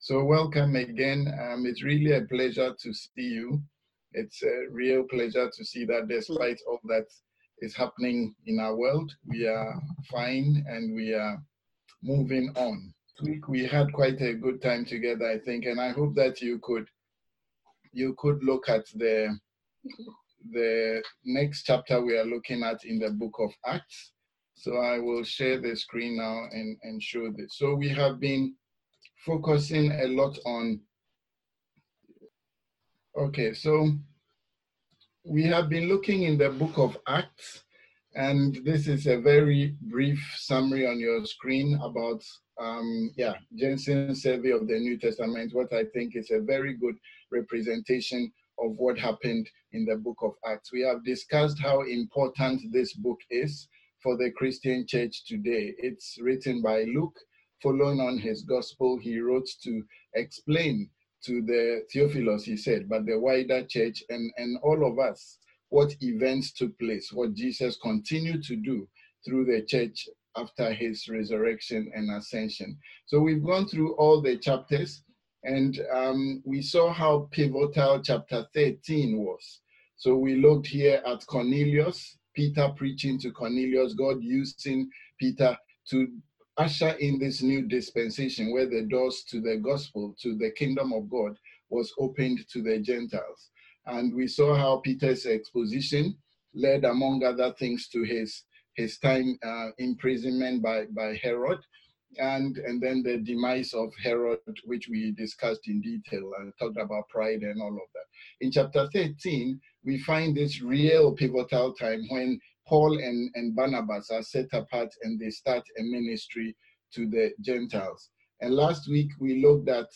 So welcome again. It's really a pleasure to see you. It's a real pleasure to see that despite all that is happening in our world, we are fine and we are moving on. This week we had quite a good time together, I think, and I hope that you could look at the next chapter we are looking at in the book of Acts. So I will share the screen now and show this. So we have been focusing a lot on, so we have been looking in the book of Acts, and this is a very brief summary on your screen about Jensen's survey of the New Testament, what I think is a very good representation of what happened in the book of Acts. We have discussed how important this book is for the Christian church today. It's written by Luke. Following on his gospel, he wrote to explain to the Theophilus, he said, but the wider church and all of us, what events took place, what Jesus continued to do through the church after his resurrection and ascension. So we've gone through all the chapters, and we saw how pivotal chapter 13 was. So we looked here at Cornelius, Peter preaching to Cornelius, God using Peter to usher in this new dispensation where the doors to the gospel, to the kingdom of God, was opened to the Gentiles. And we saw how Peter's exposition led, among other things, to his time imprisonment by Herod, and then the demise of Herod, which we discussed in detail and talked about pride and all of that. In chapter 13, we find this real pivotal time when Paul and Barnabas are set apart and they start a ministry to the Gentiles. And last week we looked at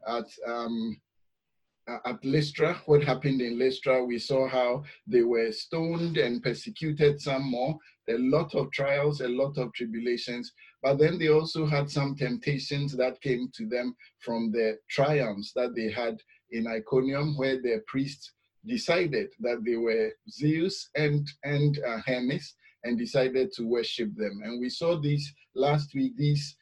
Lystra, what happened in Lystra. We saw how they were stoned and persecuted some more, a lot of trials, a lot of tribulations, but then they also had some temptations that came to them from the triumphs that they had in Iconium, where the priests decided that they were Zeus and Hermes and decided to worship them. And we saw this last week, this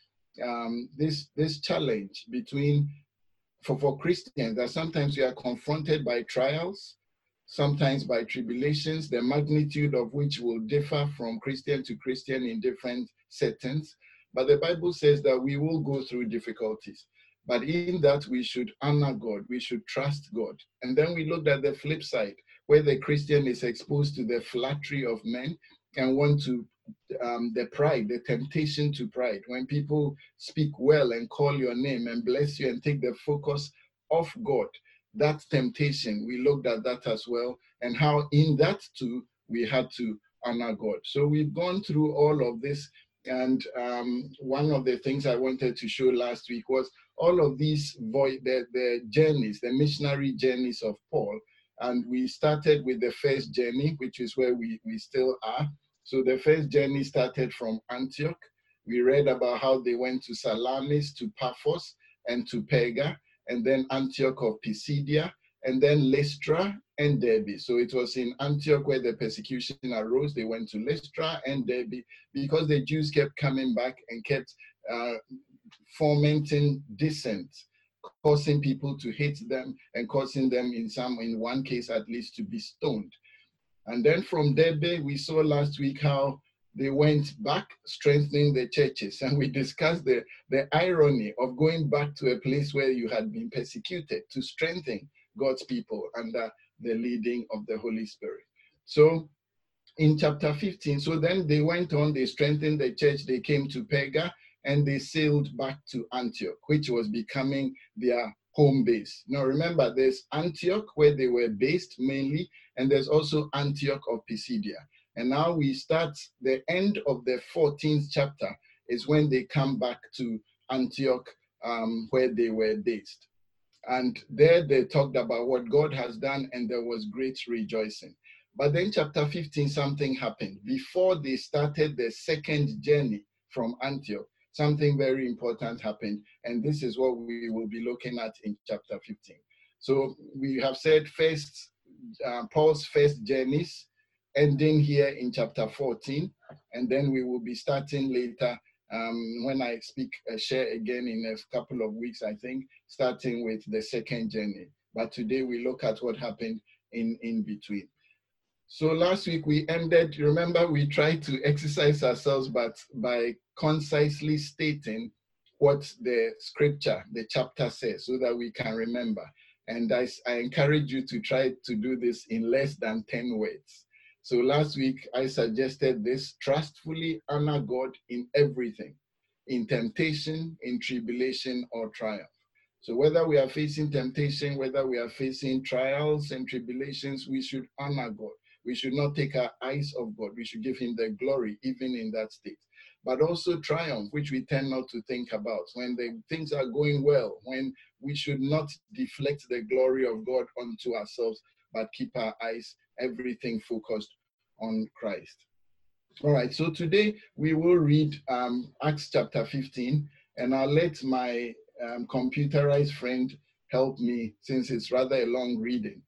challenge between for Christians, that sometimes we are confronted by trials, sometimes by tribulations, the magnitude of which will differ from Christian to Christian in different settings. But the Bible says that we will go through difficulties. But in that, we should honor God. We should trust God. And then we looked at the flip side, where the Christian is exposed to the flattery of men and want to, the pride, the temptation to pride. When people speak well and call your name and bless you and take the focus off God, that temptation, we looked at that as well, and how in that too, we had to honor God. So we've gone through all of this. And one of the things I wanted to show last week was all of these the journeys, the missionary journeys of Paul. And we started with the first journey, which is where we still are. So the first journey started from Antioch. We read about how they went to Salamis, to Paphos, and to Perga, and then Antioch of Pisidia, and then Lystra and Derbe. So it was in Antioch where the persecution arose. They went to Lystra and Derbe because the Jews kept coming back and kept fomenting dissent, causing people to hate them and causing them in one case at least, to be stoned. And then from Derbe, we saw last week how they went back strengthening the churches. And we discussed the irony of going back to a place where you had been persecuted to strengthen God's people under the leading of the Holy Spirit. So in chapter 15, so then they went on, they strengthened the church, they came to Perga, and they sailed back to Antioch, which was becoming their home base. Now remember, there's Antioch where they were based mainly, and there's also Antioch of Pisidia. And now we start the end of the 14th chapter is when they come back to Antioch, where they were based. And there they talked about what God has done, and there was great rejoicing. But then chapter 15, something happened. Before they started the second journey from Antioch, something very important happened. And this is what we will be looking at in chapter 15. So we have said first, Paul's first journeys, ending here in chapter 14. And then we will be starting later when I share again in a couple of weeks, I think, starting with the second journey. But today we look at what happened in between. So last week we ended, remember, we tried to exercise ourselves by concisely stating what the scripture, the chapter says, so that we can remember. And I encourage you to try to do this in less than 10 words. So last week I suggested this: trustfully honor God in everything, in temptation, in tribulation, or triumph. So whether we are facing temptation, whether we are facing trials and tribulations, we should honor God. We should not take our eyes off God. We should give him the glory, even in that state. But also triumph, which we tend not to think about. When the things are going well, when we should not deflect the glory of God onto ourselves, but keep our eyes, everything focused on Christ. All right, so today we will read Acts chapter 15, and I'll let my computerized friend help me, since it's rather a long reading.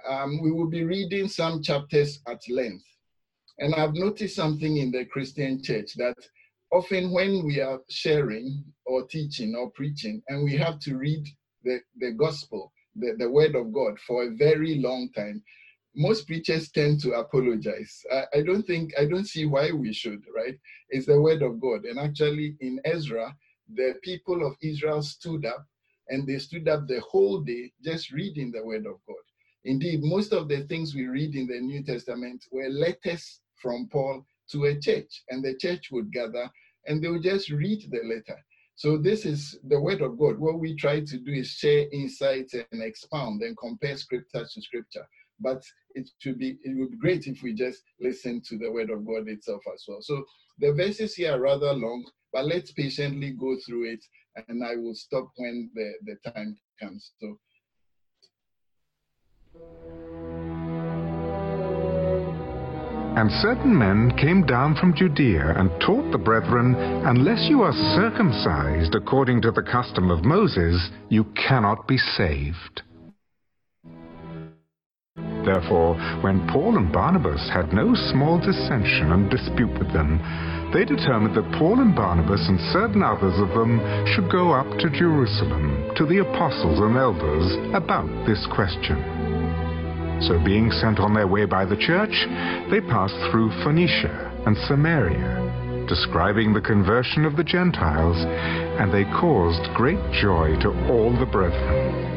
We will be reading some chapters at length. And I've noticed something in the Christian church, that often when we are sharing or teaching or preaching, and we have to read the gospel, the word of God for a very long time, most preachers tend to apologize. I don't see why we should, right? It's the word of God. And actually in Ezra, the people of Israel stood up, and they stood up the whole day just reading the word of God. Indeed, most of the things we read in the New Testament were letters from Paul to a church, and the church would gather and they would just read the letter. So this is the word of God. What we try to do is share insights and expound and compare scripture to scripture. But it would be great if we just listen to the word of God itself as well. So the verses here are rather long, but let's patiently go through it, and I will stop when the time comes. So. And certain men came down from Judea and taught the brethren, unless you are circumcised according to the custom of Moses, you cannot be saved. Therefore, when Paul and Barnabas had no small dissension and dispute with them, they determined that Paul and Barnabas and certain others of them should go up to Jerusalem to the apostles and elders about this question. So being sent on their way by the church, they passed through Phoenicia and Samaria, describing the conversion of the Gentiles, and they caused great joy to all the brethren.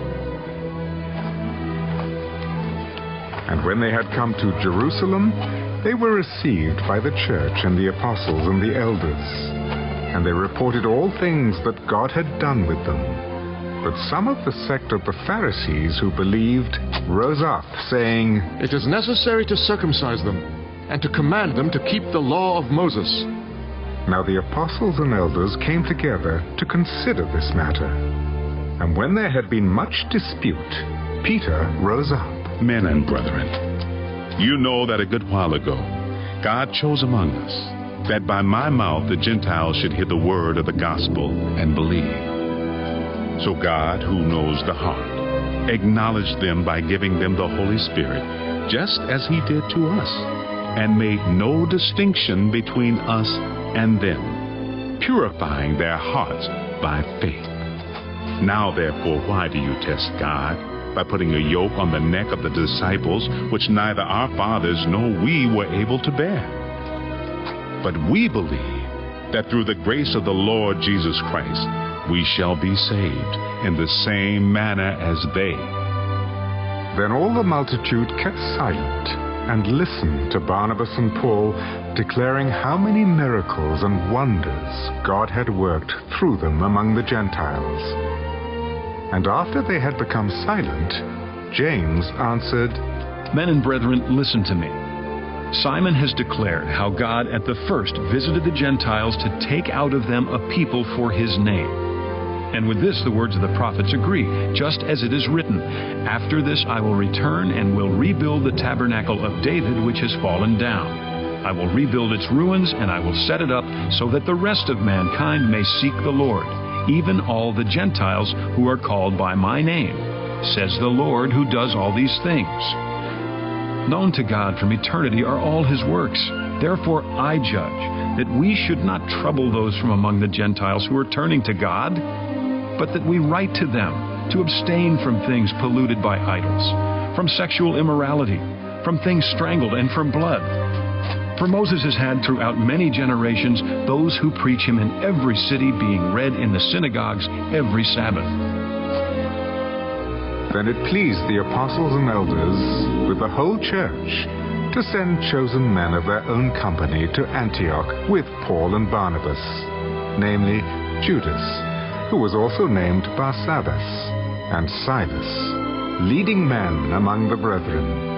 And when they had come to Jerusalem, they were received by the church and the apostles and the elders, and they reported all things that God had done with them. But some of the sect of the Pharisees who believed rose up, saying, "It is necessary to circumcise them, and to command them to keep the law of Moses." Now the apostles and elders came together to consider this matter. And when there had been much dispute, Peter rose up. "Men and brethren, you know that a good while ago God chose among us, that by my mouth the Gentiles should hear the word of the gospel and believe. So God, who knows the heart, acknowledged them by giving them the Holy Spirit, just as he did to us, and made no distinction between us and them, purifying their hearts by faith. Now therefore, why do you test God by putting a yoke on the neck of the disciples, which neither our fathers nor we were able to bear? But we believe that through the grace of the Lord Jesus Christ, we shall be saved in the same manner as they." Then all the multitude kept silent and listened to Barnabas and Paul, declaring how many miracles and wonders God had worked through them among the Gentiles. And after they had become silent, James answered, "Men and brethren, listen to me. Simon has declared how God at the first visited the Gentiles to take out of them a people for his name. And with this the words of the prophets agree, just as it is written, 'After this I will return and will rebuild the tabernacle of David which has fallen down. I will rebuild its ruins, and I will set it up so that the rest of mankind may seek the Lord, even all the Gentiles who are called by my name, says the Lord who does all these things.' Known to God from eternity are all his works, Therefore I judge that we should not trouble those from among the Gentiles who are turning to God, but that we write to them to abstain from things polluted by idols, from sexual immorality, from things strangled, and from blood. For Moses has had throughout many generations those who preach him in every city, being read in the synagogues every Sabbath. Then it pleased the apostles and elders, with the whole church, to send chosen men of their own company to Antioch with Paul and Barnabas, namely Judas, who was also named Barsabbas, and Silas, leading men among the brethren.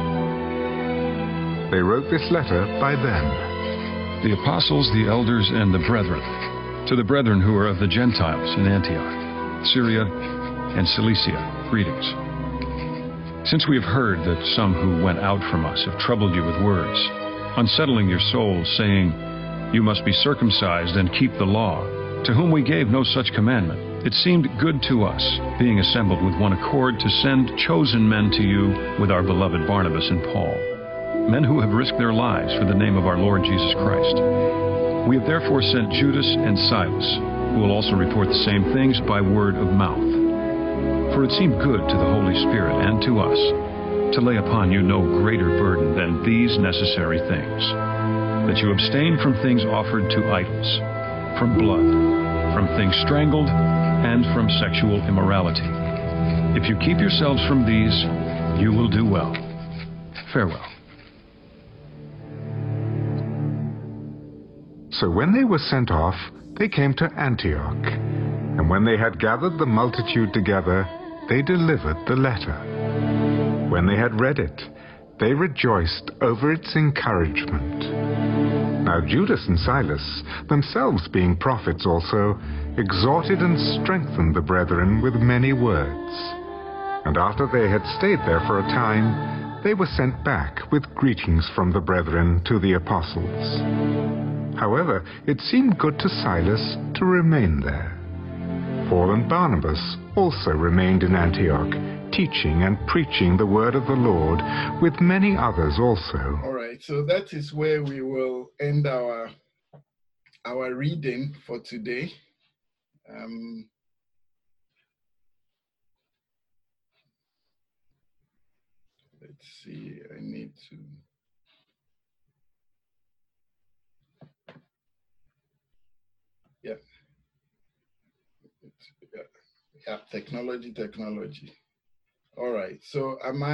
They wrote this letter by them. The apostles, the elders, and the brethren, to the brethren who are of the Gentiles in Antioch, Syria, and Cilicia, greetings. Since we have heard that some who went out from us have troubled you with words, unsettling your souls, saying, "You must be circumcised and keep the law," to whom we gave no such commandment, it seemed good to us, being assembled with one accord, to send chosen men to you with our beloved Barnabas and Paul, men who have risked their lives for the name of our Lord Jesus Christ. We have therefore sent Judas and Silas, who will also report the same things by word of mouth. For it seemed good to the Holy Spirit and to us to lay upon you no greater burden than these necessary things, that you abstain from things offered to idols, from blood, from things strangled, and from sexual immorality. If you keep yourselves from these, you will do well. Farewell. So when they were sent off, they came to Antioch, and when they had gathered the multitude together, they delivered the letter. When they had read it, they rejoiced over its encouragement. Now Judas and Silas, themselves being prophets also, exhorted and strengthened the brethren with many words. And after they had stayed there for a time, they were sent back with greetings from the brethren to the apostles. However, it seemed good to Silas to remain there. Paul and Barnabas also remained in Antioch, teaching and preaching the word of the Lord with many others also. All right, so that is where we will end our reading for today. Let's see, I need to... Yeah, technology. All right, so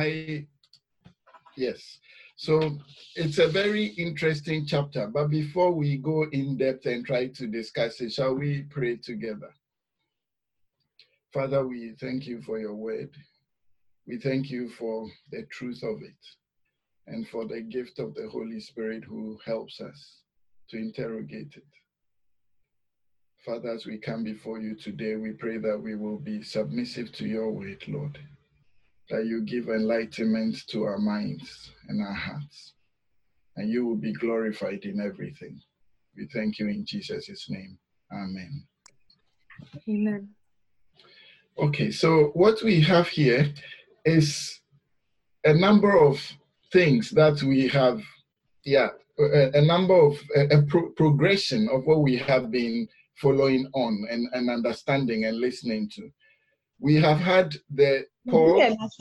yes. So it's a very interesting chapter, but before we go in depth and try to discuss it, shall we pray together? Father, we thank you for your word. We thank you for the truth of it and for the gift of the Holy Spirit who helps us to interrogate it. Father, as we come before you today, we pray that we will be submissive to your word, Lord, that you give enlightenment to our minds and our hearts, and you will be glorified in everything. We thank you in Jesus' name. Amen. Amen. Okay, so what we have here is a number of things that we have, a number of progression of what we have been following on and understanding and listening to. We have had the Paul.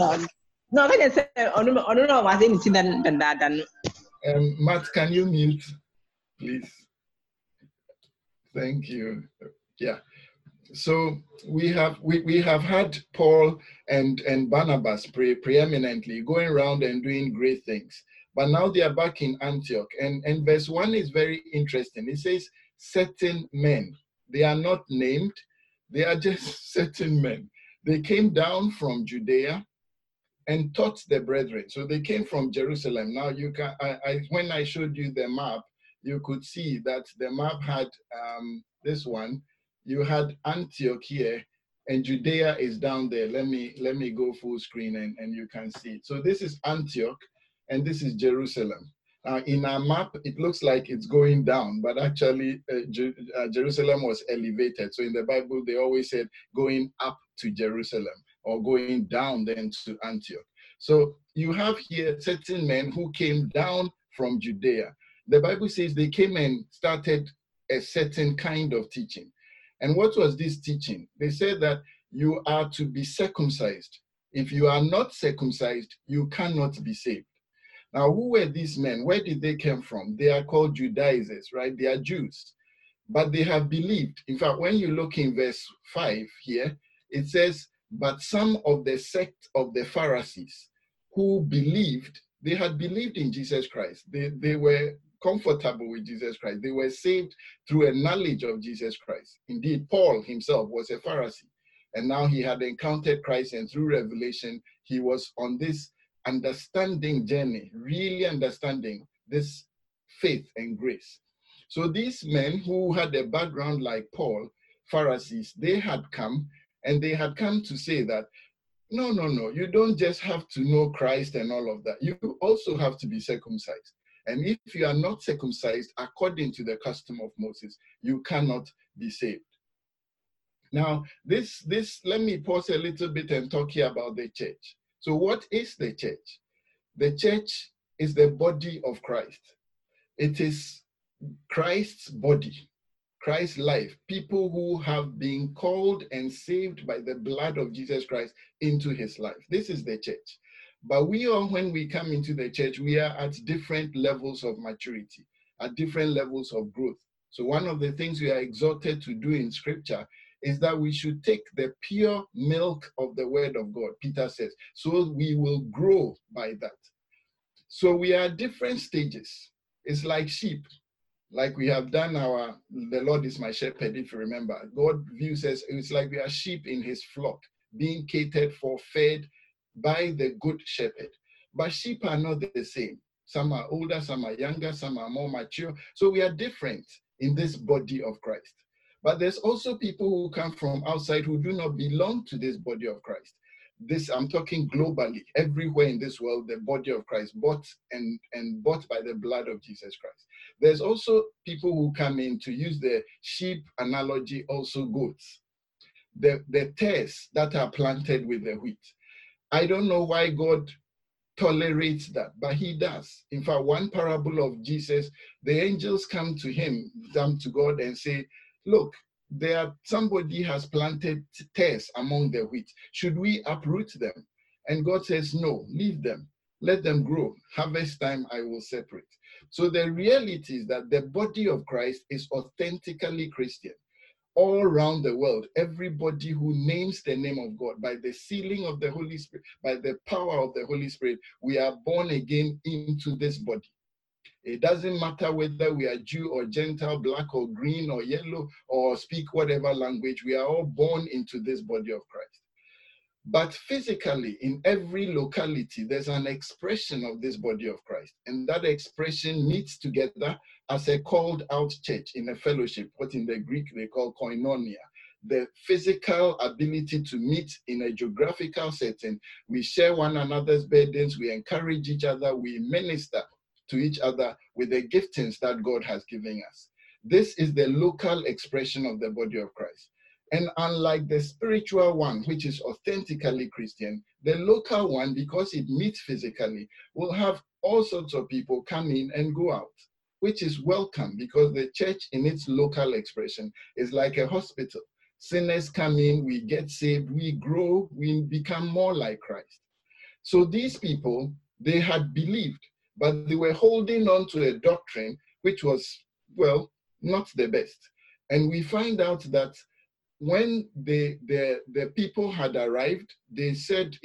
Matt, can you mute, please? Thank you. Yeah. So we have had Paul and Barnabas preeminently going around and doing great things. But now they are back in Antioch. And verse 1 is very interesting. It says, certain men. They are not named. They are just certain men. They came down from Judea and taught the brethren. So they came from Jerusalem. Now you can, when I showed you the map, you could see that the map had this one. You had Antioch here, and Judea is down there. Let me go full screen and you can see it. So this is Antioch, and this is Jerusalem. In our map, it looks like it's going down, but actually Jerusalem was elevated. So in the Bible, they always said going up to Jerusalem or going down then to Antioch. So you have here certain men who came down from Judea. the Bible says they came and started a certain kind of teaching. And what was this teaching? They said that you are to be circumcised. If you are not circumcised, you cannot be saved. Now, who were these men? Where did they come from? They are called Judaizers, right? They are Jews. But they have believed. In fact, when you look in verse 5 here, it says, but some of the sect of the Pharisees who believed, they had believed in Jesus Christ. They were comfortable with Jesus Christ. They were saved through a knowledge of Jesus Christ. Indeed, Paul himself was a Pharisee. And now he had encountered Christ, and through revelation, he was on this understanding journey, really understanding this faith and grace. So these men who had a background like Paul, Pharisees, they had come, and they had come to say that, no, you don't just have to know Christ and all of that. You also have to be circumcised. And if you are not circumcised according to the custom of Moses, you cannot be saved. Now, let me pause a little bit and talk here about the church. So what is the church? The church is the body of Christ. It is Christ's body, Christ's life, people who have been called and saved by the blood of Jesus Christ into his life. This is the church. But we all, when we come into the church, we are at different levels of maturity, at different levels of growth. So one of the things we are exhorted to do in scripture is that we should take the pure milk of the word of God, Peter says, so we will grow by that. So we are at different stages. It's like sheep, like we have done the Lord is my shepherd, if you remember. God views us, it's like we are sheep in his flock, being catered for, fed by the good shepherd. But sheep are not the same. Some are older, some are younger, some are more mature. So we are different in this body of Christ. But there's also people who come from outside who do not belong to this body of Christ. This, I'm talking globally, everywhere in this world, the body of Christ, bought and bought by the blood of Jesus Christ. There's also people who come in, to use the sheep analogy, also goats. The tares that are planted with the wheat. I don't know why God tolerates that, but he does. In fact, one parable of Jesus, the angels come to God and say, look, somebody has planted tares among the wheat. Should we uproot them? And God says, no, leave them. Let them grow. Harvest time, I will separate. So the reality is that the body of Christ is authentically Christian. All around the world, everybody who names the name of God, by the sealing of the Holy Spirit, by the power of the Holy Spirit, we are born again into this body. It doesn't matter whether we are Jew or Gentile, black or green or yellow, or speak whatever language, we are all born into this body of Christ. But physically, in every locality, there's an expression of this body of Christ. And that expression meets together as a called out church in a fellowship, what in the Greek they call koinonia. The physical ability to meet in a geographical setting. We share one another's burdens, we encourage each other, we minister to each other with the giftings that God has given us. This is the local expression of the body of Christ. And unlike the spiritual one, which is authentically Christian, the local one, because it meets physically, will have all sorts of people come in and go out, which is welcome, because the church in its local expression is like a hospital. Sinners come in, we get saved, we grow, we become more like Christ. So these people, they had believed, but they were holding on to a doctrine which was, well, not the best. And we find out that when the people had arrived, they said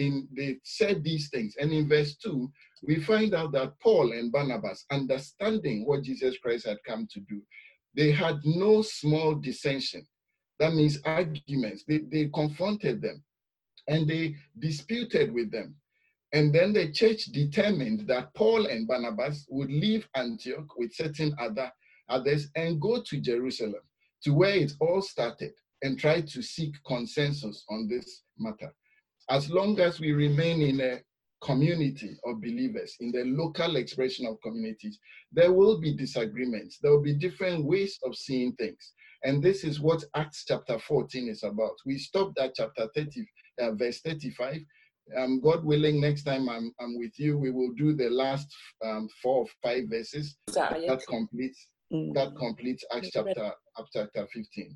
these things. And in verse 2, we find out that Paul and Barnabas, understanding what Jesus Christ had come to do, they had no small dissension. That means arguments. They confronted them and they disputed with them. And then the church determined that Paul and Barnabas would leave Antioch with certain others and go to Jerusalem, to where it all started, and try to seek consensus on this matter. As long as we remain in a community of believers, in the local expression of communities, there will be disagreements. There will be different ways of seeing things. And this is what Acts chapter 14 is about. We stopped at chapter 30, verse 35. God willing, next time I'm with you, we will do the last 4 or 5 verses that completes Acts chapter 15.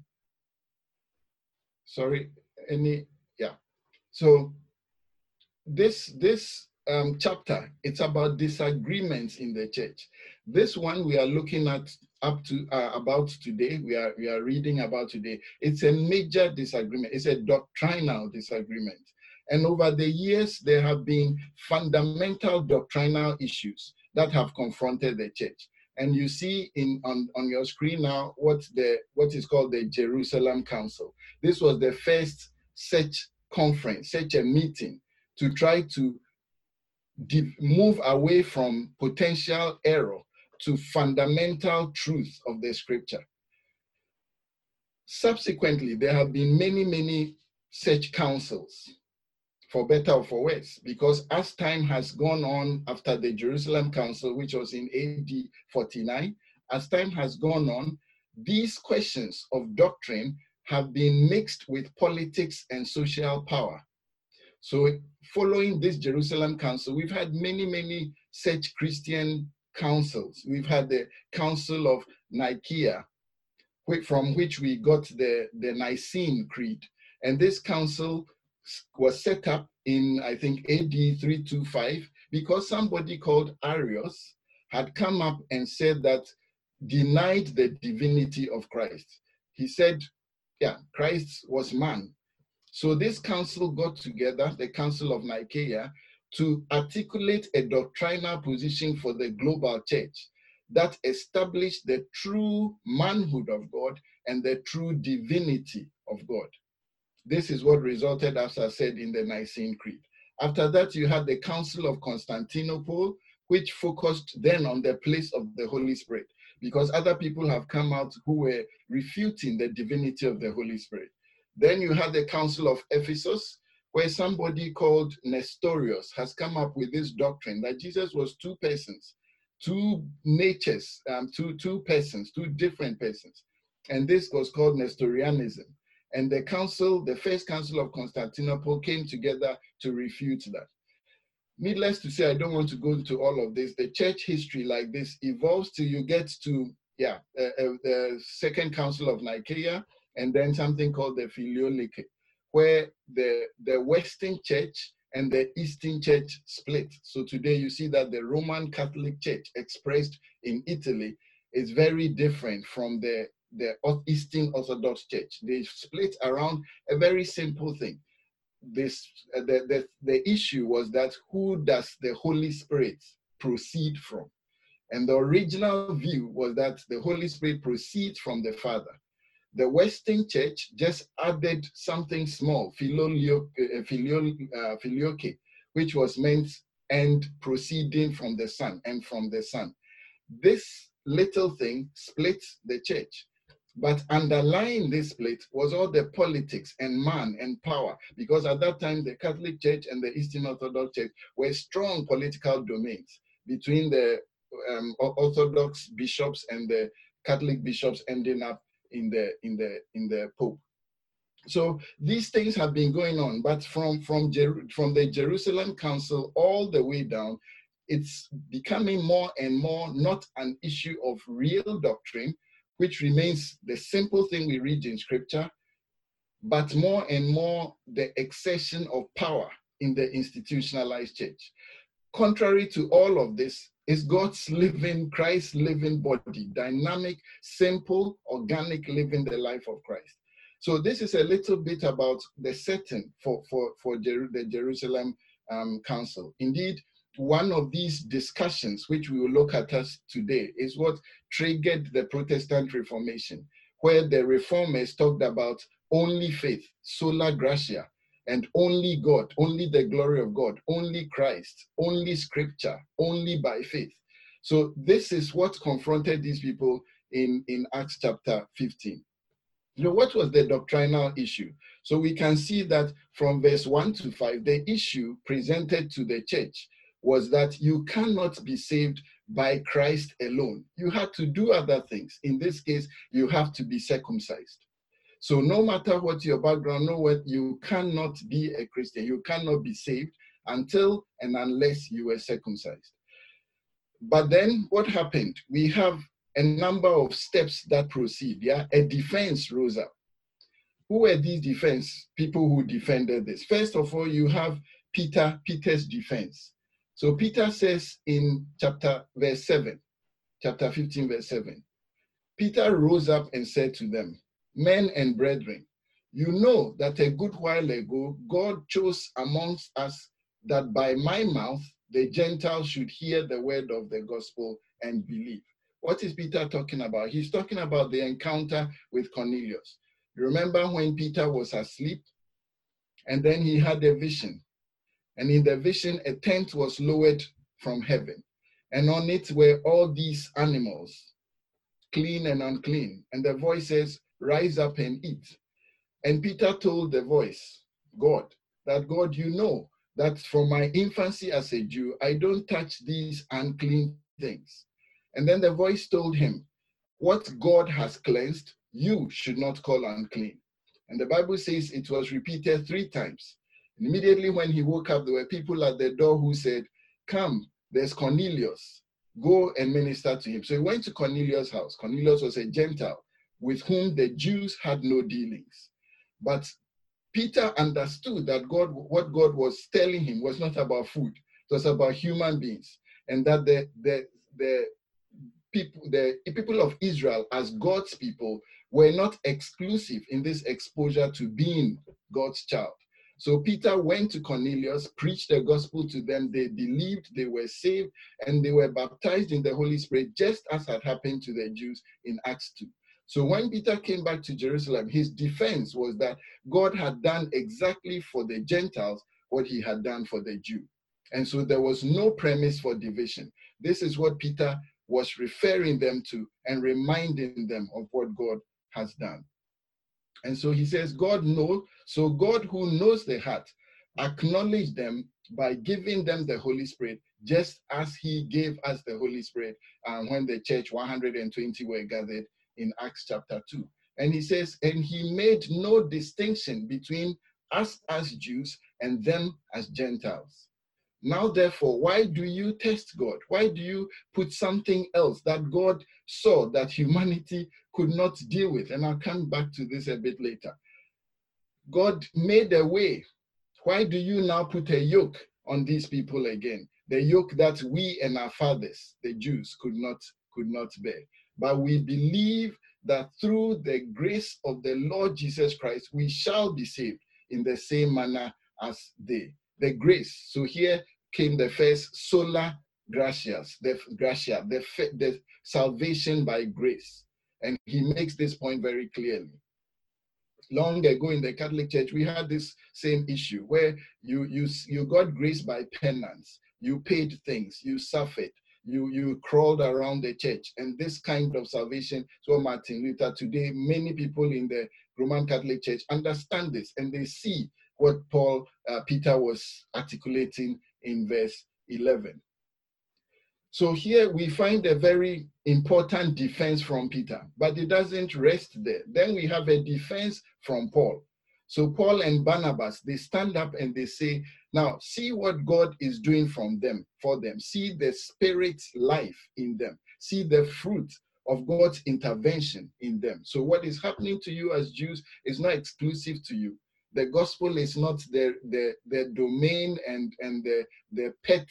Sorry, So this chapter, it's about disagreements in the church. This one we are looking at about today, we are reading about today. It's a major disagreement. It's a doctrinal disagreement. And over the years, there have been fundamental doctrinal issues that have confronted the church. And you see on your screen now what is called the Jerusalem Council. This was the first such conference, such a meeting to try to move away from potential error to fundamental truth of the scripture. Subsequently, there have been many such councils, for better or for worse, because as time has gone on after the Jerusalem Council, which was in AD 49, as time has gone on, these questions of doctrine have been mixed with politics and social power. So following this Jerusalem Council, we've had many such Christian councils. We've had the Council of Nicaea, from which we got the Nicene Creed. And this council was set up in, I think, AD 325, because somebody called Arius had come up and said that, denied the divinity of Christ. He said, Christ was man. So this council got together, the Council of Nicaea, to articulate a doctrinal position for the global church that established the true manhood of God and the true divinity of God. This is what resulted, as I said, in the Nicene Creed. After that, you had the Council of Constantinople, which focused then on the place of the Holy Spirit, because other people have come out who were refuting the divinity of the Holy Spirit. Then you had the Council of Ephesus, where somebody called Nestorius has come up with this doctrine that Jesus was 2 persons, 2 natures, 2 persons, 2 different persons. And this was called Nestorianism. And the first Council of Constantinople came together to refute that. Needless to say, I don't want to go into all of this. The church history like this evolves till you get to the Second Council of Nicaea, and then something called the Filioque, where the Western Church and the Eastern Church split. So today you see that the Roman Catholic Church expressed in Italy is very different from the Eastern Orthodox Church. They split around a very simple thing. The issue was that, who does the Holy Spirit proceed from? And the original view was that the Holy Spirit proceeds from the Father. The Western Church just added something small, Filioque, which was meant and proceeding from the Son and from the Son. This little thing split the church. But underlying this split was all the politics and man and power, because at that time, the Catholic Church and the Eastern Orthodox Church were strong political domains between the Orthodox bishops and the Catholic bishops ending up in the Pope. So these things have been going on, but from the Jerusalem Council all the way down, it's becoming more and more not an issue of real doctrine, which remains the simple thing we read in scripture, but more and more the accession of power in the institutionalized church. Contrary to all of this is God's living, Christ's living body, dynamic, simple, organic, living the life of Christ. So this is a little bit about the setting for the Jerusalem Council. Indeed, one of these discussions, which we will look at us today, is what triggered the Protestant Reformation, where the reformers talked about only faith, sola gratia, and only God, only the glory of God, only Christ, only scripture, only by faith. So this is what confronted these people in Acts chapter 15. You know, what was the doctrinal issue? So we can see that from verse 1 to 5, the issue presented to the church was that you cannot be saved by Christ alone. You had to do other things. In this case, you have to be circumcised. So no matter what your background, you cannot be a Christian. You cannot be saved until and unless you were circumcised. But then what happened? We have a number of steps that proceed. Yeah, a defense rose up. Who were these defense people who defended this? First of all, you have Peter's defense. So Peter says in chapter 15, verse 7, Peter rose up and said to them, "Men and brethren, you know that a good while ago God chose amongst us that by my mouth the Gentiles should hear the word of the gospel and believe." What is Peter talking about? He's talking about the encounter with Cornelius. You remember when Peter was asleep and then he had a vision. And in the vision, a tent was lowered from heaven. And on it were all these animals, clean and unclean. And the voice says, "Rise up and eat." And Peter told the voice, God, you know that from my infancy as a Jew, I don't touch these unclean things. And then the voice told him, what God has cleansed, you should not call unclean. And the Bible says it was repeated 3 times. And immediately when he woke up, there were people at the door who said, "Come, there's Cornelius. Go and minister to him." So he went to Cornelius' house. Cornelius was a Gentile with whom the Jews had no dealings. But Peter understood that what God was telling him was not about food. It was about human beings. And that the people of Israel as God's people were not exclusive in this exposure to being God's child. So Peter went to Cornelius, preached the gospel to them. They believed, they were saved, and they were baptized in the Holy Spirit, just as had happened to the Jews in Acts 2. So when Peter came back to Jerusalem, his defense was that God had done exactly for the Gentiles what he had done for the Jew. And so there was no premise for division. This is what Peter was referring them to and reminding them of what God has done. And so he says, God knows, so God who knows the heart, acknowledged them by giving them the Holy Spirit, just as he gave us the Holy Spirit when the church 120 were gathered in Acts chapter 2. And he says, and he made no distinction between us as Jews and them as Gentiles. Now, therefore, why do you test God? Why do you put something else that God saw that humanity could not deal with? And I'll come back to this a bit later. God made a way. Why do you now put a yoke on these people again? The yoke that we and our fathers, the Jews, could not bear. But we believe that through the grace of the Lord Jesus Christ, we shall be saved in the same manner as they. The grace. So here came the first sola gratia, the salvation by grace. And he makes this point very clearly. Long ago in the Catholic Church, we had this same issue where you got grace by penance. You paid things, you suffered, you crawled around the church. And this kind of salvation, so Martin Luther, today, many people in the Roman Catholic Church understand this and they see what Peter was articulating in verse 11. So here we find a very important defense from Peter, but it doesn't rest there. Then we have a defense from Paul. So Paul and Barnabas, they stand up and they say, now see what God is doing for them. See the Spirit's life in them. See the fruit of God's intervention in them. So what is happening to you as Jews is not exclusive to you. The gospel is not the domain and the pet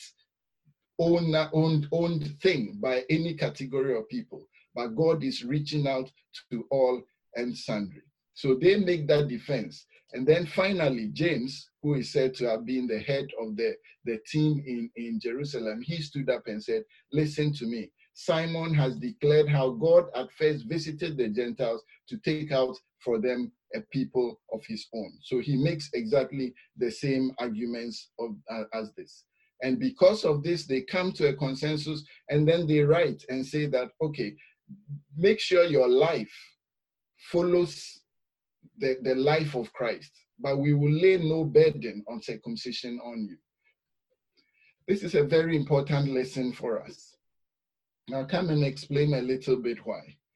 owned thing by any category of people, but God is reaching out to all and sundry. So they make that defense. And then finally, James, who is said to have been the head of the team in Jerusalem, he stood up and said, listen to me. Simon has declared how God at first visited the Gentiles to take out for them a people of his own. So he makes exactly the same arguments as this. And because of this, they come to a consensus and then they write and say that, okay, make sure your life follows the life of Christ, but we will lay no burden on circumcision on you. This is a very important lesson for us. Now come and explain a little bit why.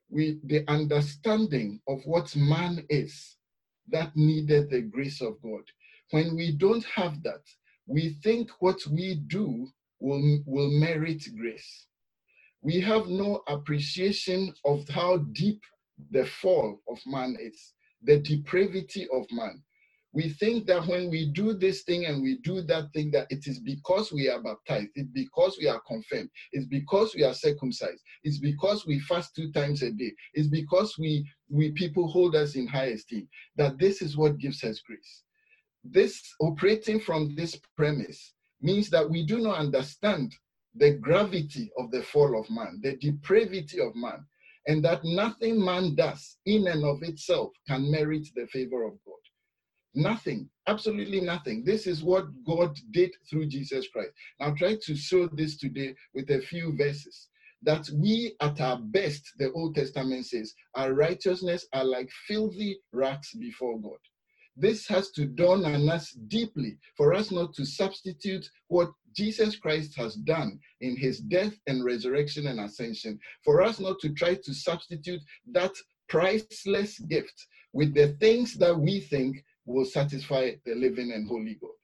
the understanding of what man is that needed the grace of God. When we don't have that, we think what we do will merit grace. We have no appreciation of how deep the fall of man is, the depravity of man. We think that when we do this thing and we do that thing, that it is because we are baptized, it's because we are confirmed, it's because we are circumcised, it's because we fast 2 times a day, it's because we people hold us in high esteem, that this is what gives us grace. This, operating from this premise, means that we do not understand the gravity of the fall of man, the depravity of man, and that nothing man does in and of itself can merit the favor of God. Nothing, absolutely nothing. This is what God did through Jesus Christ. I'll try to show this today with a few verses. That we at our best, the Old Testament says, our righteousness are like filthy rags before God. This has to dawn on us deeply for us not to substitute what Jesus Christ has done in his death and resurrection and ascension, for us not to try to substitute that priceless gift with the things that we think will satisfy the living and holy God.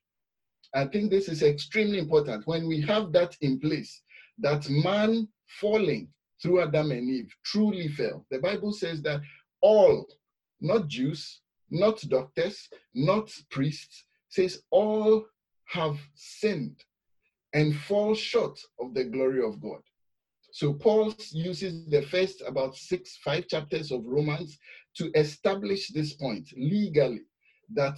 I think this is extremely important. When we have that in place, that man falling through Adam and Eve truly fell. The Bible says that all, not Jews, not doctors, not priests, says all have sinned and fall short of the glory of God. So Paul uses the first about 5 chapters of Romans to establish this point legally, that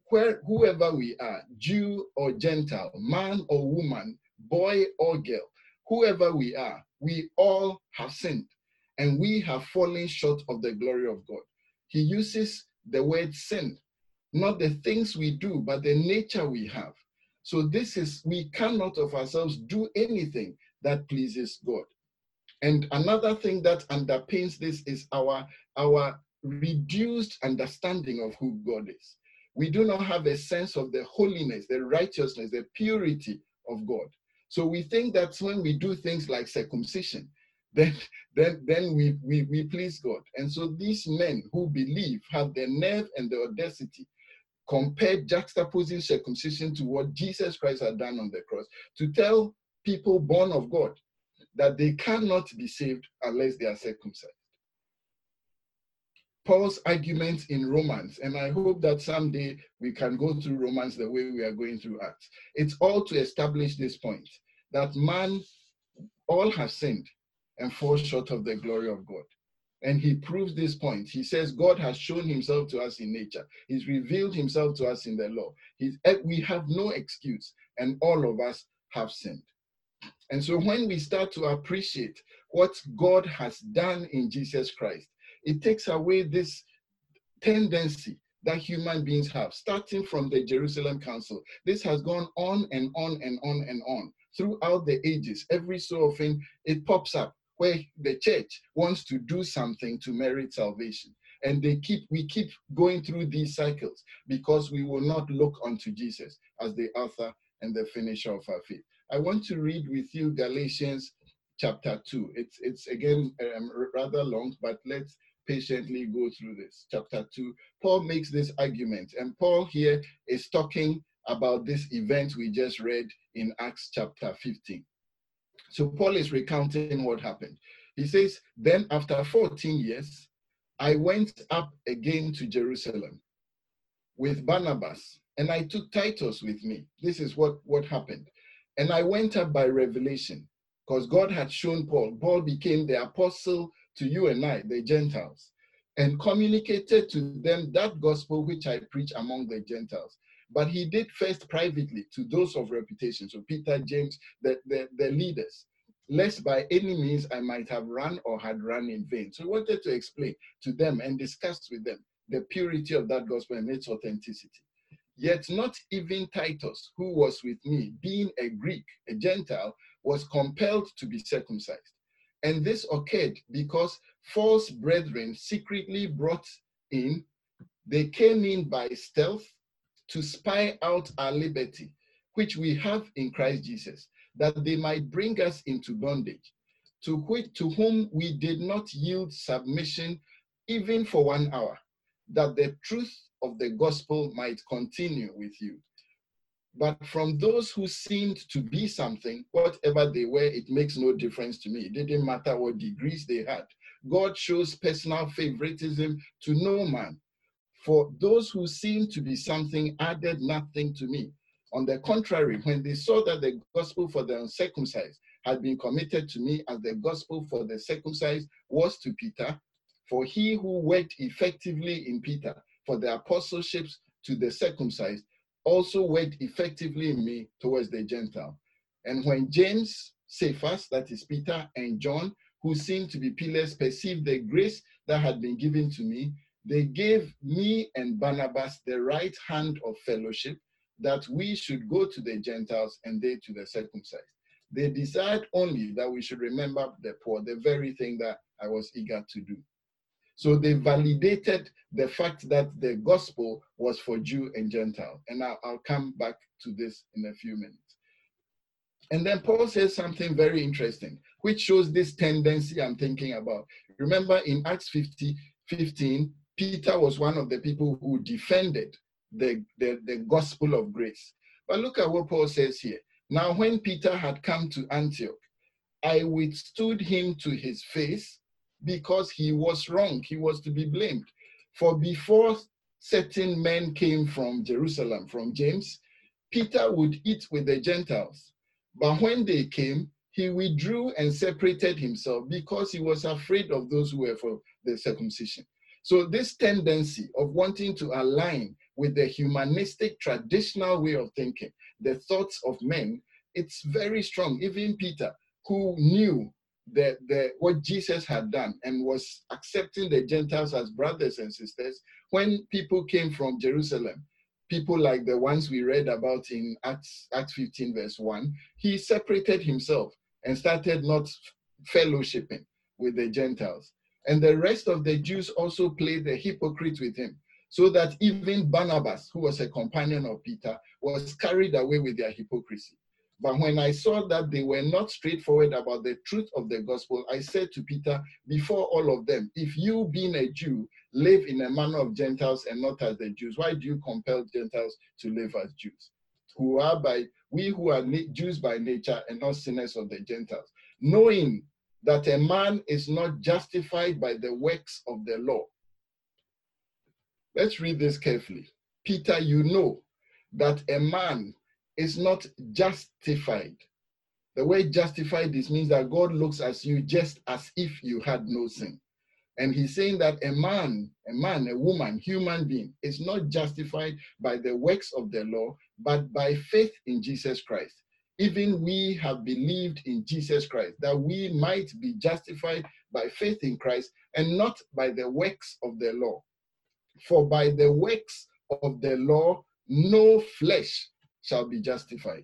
whoever we are, Jew or Gentile, man or woman, boy or girl, whoever we are, we all have sinned and we have fallen short of the glory of God. He uses the word sin, not the things we do, but the nature we have. So this is, we cannot of ourselves do anything that pleases God. And another thing that underpins this is our reduced understanding of who God is. We do not have a sense of the holiness, the righteousness, the purity of God. So we think that when we do things like circumcision, then we please God. And so these men who believe have the nerve and the audacity, juxtaposing circumcision to what Jesus Christ had done on the cross, to tell people born of God that they cannot be saved unless they are circumcised. Paul's argument in Romans, and I hope that someday we can go through Romans the way we are going through Acts. It's all to establish this point, that man, all have sinned and fall short of the glory of God. And he proves this point. He says God has shown himself to us in nature. He's revealed himself to us in the law. We have no excuse, and all of us have sinned. And so when we start to appreciate what God has done in Jesus Christ, it takes away this tendency that human beings have, starting from the Jerusalem Council. This has gone on and on and on and on throughout the ages. Every so often it pops up where the church wants to do something to merit salvation. And we keep going through these cycles because we will not look unto Jesus as the author and the finisher of our faith. I want to read with you Galatians chapter 2. It's again rather long, but let's patiently go through this. Chapter 2, Paul makes this argument, and Paul here is talking about this event we just read in Acts chapter 15. So Paul is recounting what happened. He says, then after 14 years, I went up again to Jerusalem with Barnabas, and I took Titus with me. This is what happened. And I went up by revelation, because God had shown Paul. Paul became the apostle to you and I, the Gentiles, and communicated to them that gospel which I preach among the Gentiles. But he did first privately to those of reputation, so Peter, James, the leaders, lest by any means I might have run or had run in vain. So he wanted to explain to them and discuss with them the purity of that gospel and its authenticity. Yet not even Titus, who was with me, being a Greek, a Gentile, was compelled to be circumcised. And this occurred because false brethren secretly brought in, they came in by stealth to spy out our liberty, which we have in Christ Jesus, that they might bring us into bondage. to whom we did not yield submission even for 1 hour, that the truth of the gospel might continue with you. But from those who seemed to be something, whatever they were, it makes no difference to me. It didn't matter what degrees they had. God shows personal favoritism to no man. For those who seemed to be something added nothing to me. On the contrary, when they saw that the gospel for the uncircumcised had been committed to me as the gospel for the circumcised was to Peter, for he who worked effectively in Peter for the apostleships to the circumcised also worked effectively in me towards the Gentile. And when James, Cephas, that is Peter, and John, who seemed to be pillars, perceived the grace that had been given to me, they gave me and Barnabas the right hand of fellowship, that we should go to the Gentiles and they to the circumcised. They desired only that we should remember the poor, the very thing that I was eager to do. So they validated the fact that the gospel was for Jew and Gentile. And I'll come back to this in a few minutes. And then Paul says something very interesting, which shows this tendency I'm thinking about. Remember in Acts 15, Peter was one of the people who defended the gospel of grace. But look at what Paul says here. Now, when Peter had come to Antioch, I withstood him to his face because he was wrong. He was to be blamed. For before certain men came from Jerusalem, from James, Peter would eat with the Gentiles. But when they came, he withdrew and separated himself because he was afraid of those who were for the circumcision. So this tendency of wanting to align with the humanistic traditional way of thinking, the thoughts of men, it's very strong. Even Peter, who knew what Jesus had done and was accepting the Gentiles as brothers and sisters, when people came from Jerusalem, people like the ones we read about in Acts 15 verse 1, he separated himself and started not fellowshipping with the Gentiles. And the rest of the Jews also played the hypocrite with him, so that even Barnabas, who was a companion of Peter, was carried away with their hypocrisy. But when I saw that they were not straightforward about the truth of the gospel, I said to Peter, before all of them, if you, being a Jew, live in a manner of Gentiles and not as the Jews, why do you compel Gentiles to live as Jews? We who are Jews by nature and not sinners of the Gentiles, knowing that a man is not justified by the works of the law. Let's read this carefully. Peter, you know that a man is not justified. The word justified, this means that God looks at you just as if you had no sin. And he's saying that a man, a woman, human being is not justified by the works of the law, but by faith in Jesus Christ. Even we have believed in Jesus Christ, that we might be justified by faith in Christ and not by the works of the law. For by the works of the law, no flesh shall be justified.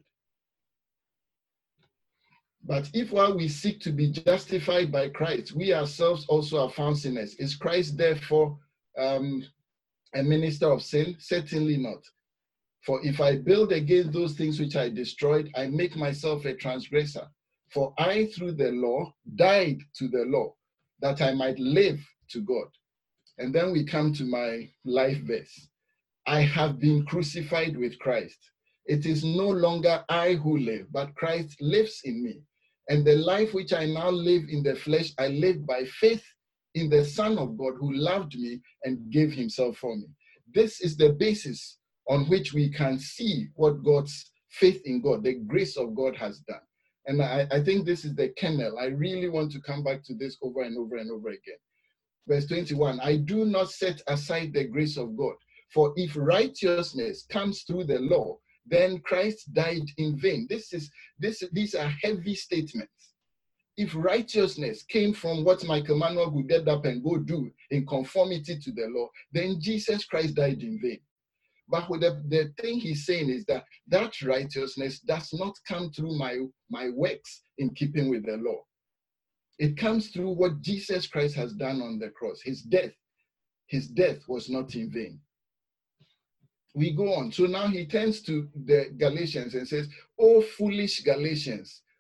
But if while we seek to be justified by Christ, we ourselves also are found sinners, is Christ therefore a minister of sin? Certainly not. For if I build against those things which I destroyed, I make myself a transgressor. For I, through the law, died to the law, that I might live to God. And then we come to my life verse. I have been crucified with Christ. It is no longer I who live, but Christ lives in me. And the life which I now live in the flesh, I live by faith in the Son of God who loved me and gave himself for me. This is the basis on which we can see what God's faith in God, the grace of God has done. And I think this is the kernel. I really want to come back to this over and over and over again. Verse 21, I do not set aside the grace of God, for if righteousness comes through the law, then Christ died in vain. These are heavy statements. If righteousness came from what Michael Manuel would get up and go do in conformity to the law, then Jesus Christ died in vain. But the thing he's saying is that that righteousness does not come through my works in keeping with the law. It comes through what Jesus Christ has done on the cross. His death was not in vain. We go on. So now he turns to the Galatians and says, "Oh, foolish Galatians,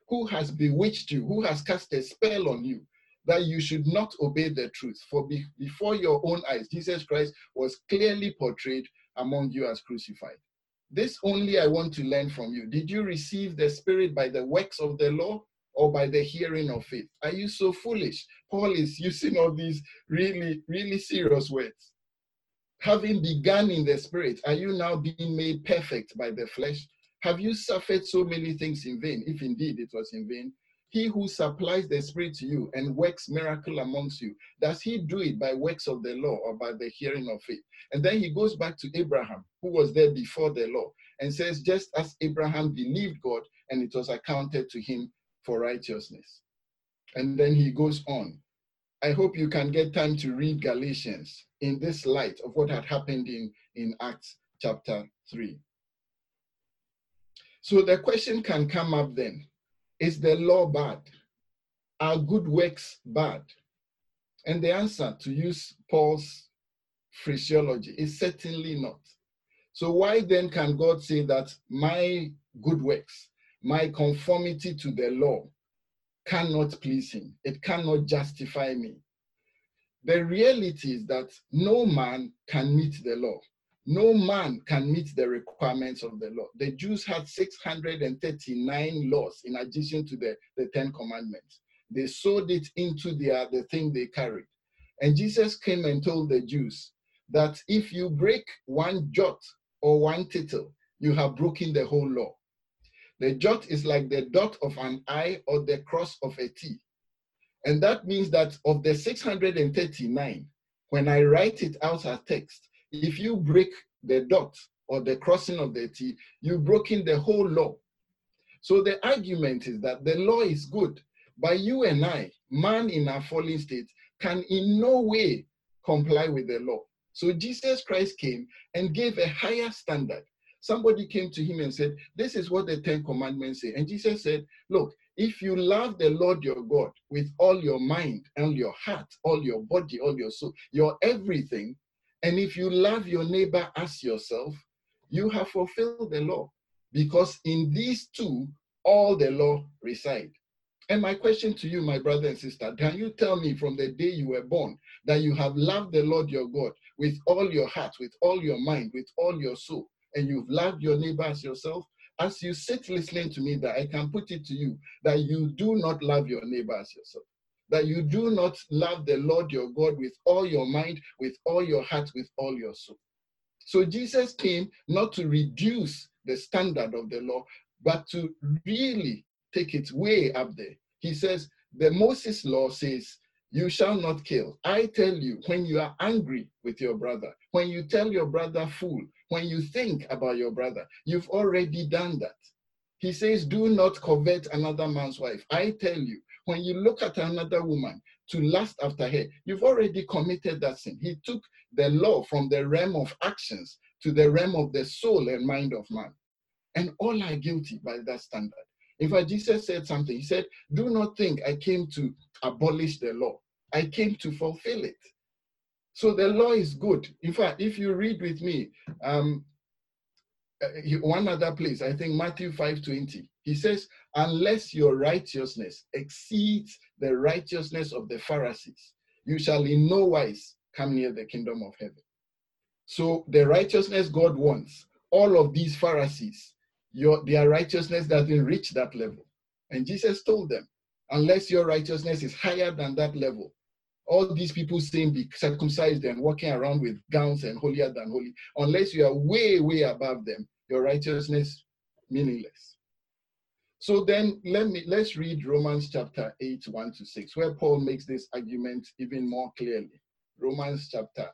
Who has bewitched you? Who has cast a spell on you that you should not obey the truth? For before your own eyes, Jesus Christ was clearly portrayed among you as crucified. This only I want to learn from you. Did you receive the Spirit by the works of the law or by the hearing of faith? Are you so foolish? Paul is using all these really, really serious words. Having begun in the Spirit, are you now being made perfect by the flesh? Have you suffered so many things in vain, if indeed it was in vain? He who supplies the Spirit to you and works miracle amongst you, does he do it by works of the law or by the hearing of faith? And then he goes back to Abraham, who was there before the law, and says, just as Abraham believed God and it was accounted to him for righteousness. And then he goes on. I hope you can get time to read Galatians in this light of what had happened in Acts chapter 3. So the question can come up then, is the law bad? Are good works bad? And the answer, to use Paul's phraseology, is certainly not. So why then can God say that my good works, my conformity to the law, cannot please him? It cannot justify me. The reality is that no man can meet the law. No man can meet the requirements of the law. The Jews had 639 laws in addition to the 10 commandments. They sewed it into the thing they carried. And Jesus came and told the Jews that if you break one jot or one tittle, you have broken the whole law. The jot is like the dot of an I or the cross of a T. And that means that of the 639, when I write it out as text, if you break the dot or the crossing of the T, you've broken the whole law. So the argument is that the law is good, but you and I, man in our fallen state, can in no way comply with the law. So Jesus Christ came and gave a higher standard. Somebody came to him and said, this is what the 10 commandments say. And Jesus said, look, if you love the Lord your God with all your mind and your heart, all your body, all your soul, your everything, and if you love your neighbor as yourself, you have fulfilled the law. Because in these two, all the law reside. And my question to you, my brother and sister, can you tell me from the day you were born that you have loved the Lord your God with all your heart, with all your mind, with all your soul, and you've loved your neighbor as yourself? As you sit listening to me, that I can put it to you, that you do not love your neighbor as yourself, that you do not love the Lord your God with all your mind, with all your heart, with all your soul. So Jesus came not to reduce the standard of the law, but to really take it way up there. He says, the Moses law says, you shall not kill. I tell you, when you are angry with your brother, when you tell your brother fool, when you think about your brother, you've already done that. He says, do not covet another man's wife. I tell you, when you look at another woman to lust after her, you've already committed that sin. He took the law from the realm of actions to the realm of the soul and mind of man. And all are guilty by that standard. In fact, Jesus said something. He said, do not think I came to abolish the law. I came to fulfill it. So the law is good. In fact, if you read with me, one other place, I think Matthew 5:20, he says, unless your righteousness exceeds the righteousness of the Pharisees, you shall in no wise come near the kingdom of heaven. So the righteousness God wants, all of these Pharisees, their righteousness doesn't reach that level. And Jesus told them, unless your righteousness is higher than that level, all these people saying be circumcised and walking around with gowns and holier than holy, unless you are way, way above them, your righteousness meaningless. So then let's read Romans chapter 8, 1-6, where Paul makes this argument even more clearly. Romans chapter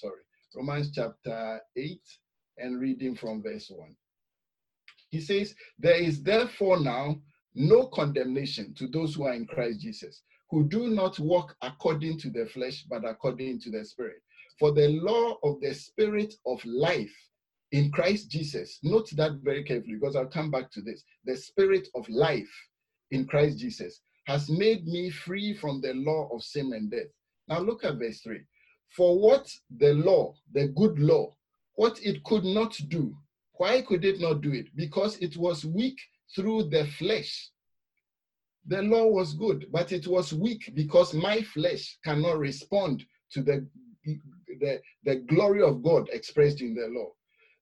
8 and reading from verse 1. He says, there is therefore now no condemnation to those who are in Christ Jesus, who do not walk according to the flesh, but according to the Spirit. For the law of the Spirit of life in Christ Jesus, note that very carefully, because I'll come back to this. The Spirit of life in Christ Jesus has made me free from the law of sin and death. Now look at verse 3. For what the law, the good law, what it could not do, why could it not do it? Because it was weak through the flesh. The law was good, but it was weak because my flesh cannot respond to the glory of God expressed in the law.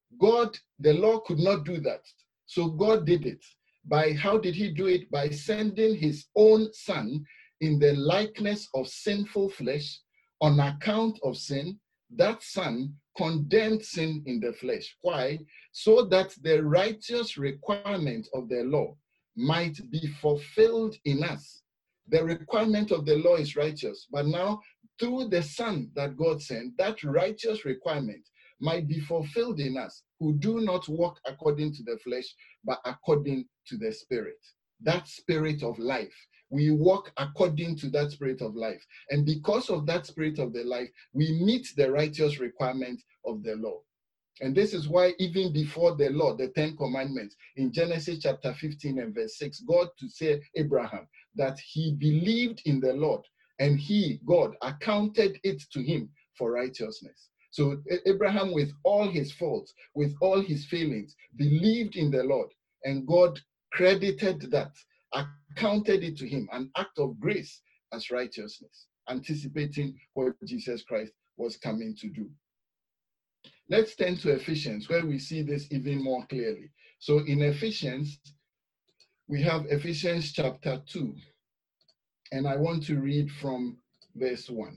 The law could not do that. So God did it. How did he do it? By sending his own son in the likeness of sinful flesh on account of sin. That son condemned sin in the flesh. Why? So that the righteous requirement of the law might be fulfilled in us. The requirement of the law is righteous, but now through the son that God sent, that righteous requirement might be fulfilled in us who do not walk according to the flesh, but according to the Spirit. That Spirit of life. We walk according to that Spirit of life. And because of that Spirit of the life, we meet the righteous requirement of the law. And this is why even before the law, the 10 commandments, in Genesis chapter 15 and verse 6, God to say Abraham that he believed in the Lord and he, God, accounted it to him for righteousness. So Abraham, with all his faults, with all his failings, believed in the Lord, and God credited that, accounted it to him, an act of grace as righteousness, anticipating what Jesus Christ was coming to do. Let's turn to Ephesians, where we see this even more clearly. So in Ephesians, we have Ephesians chapter 2, and I want to read from verse 1.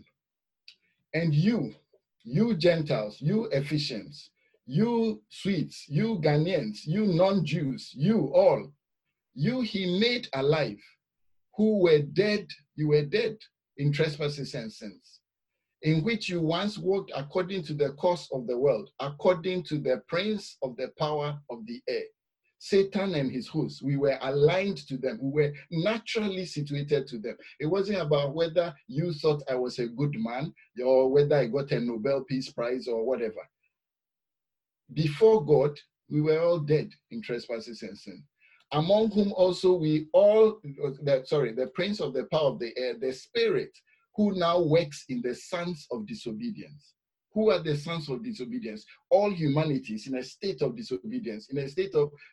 And you Gentiles, you Ephesians, you Swedes, you Ghanaians, you non-Jews, you all, you he made alive, who were dead, you were dead in trespasses and sins, in which you once walked according to the course of the world, according to the prince of the power of the air, Satan and his hosts. We were aligned to them. We were naturally situated to them. It wasn't about whether you thought I was a good man or whether I got a Nobel Peace Prize or whatever. Before God, we were all dead in trespasses and sin. Among whom also the prince of the power of the air, the spirit, who now works in the sons of disobedience. Who are the sons of disobedience? All humanity is in a state of disobedience, in a state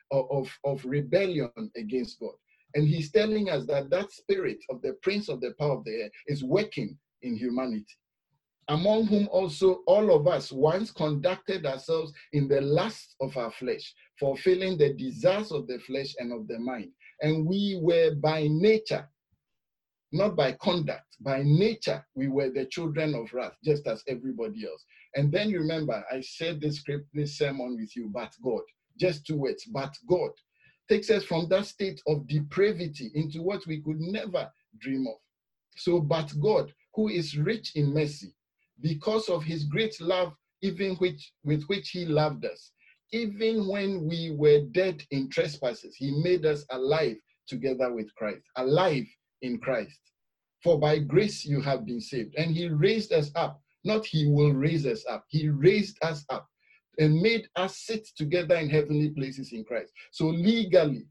of rebellion against God. And he's telling us that that spirit of the prince of the power of the air is working in humanity. Among whom also all of us once conducted ourselves in the lust of our flesh, fulfilling the desires of the flesh and of the mind. And we were by nature, not by conduct, by nature, we were the children of wrath, just as everybody else. And then you remember, I shared this sermon with you, but God, just 2 words, but God, takes us from that state of depravity into what we could never dream of. So, but God, who is rich in mercy, because of his great love, even with which he loved us, even when we were dead in trespasses, he made us alive together with Christ, alive in Christ. For by grace you have been saved. And he raised us up, not he will raise us up. He raised us up and made us sit together in heavenly places in Christ. So legally,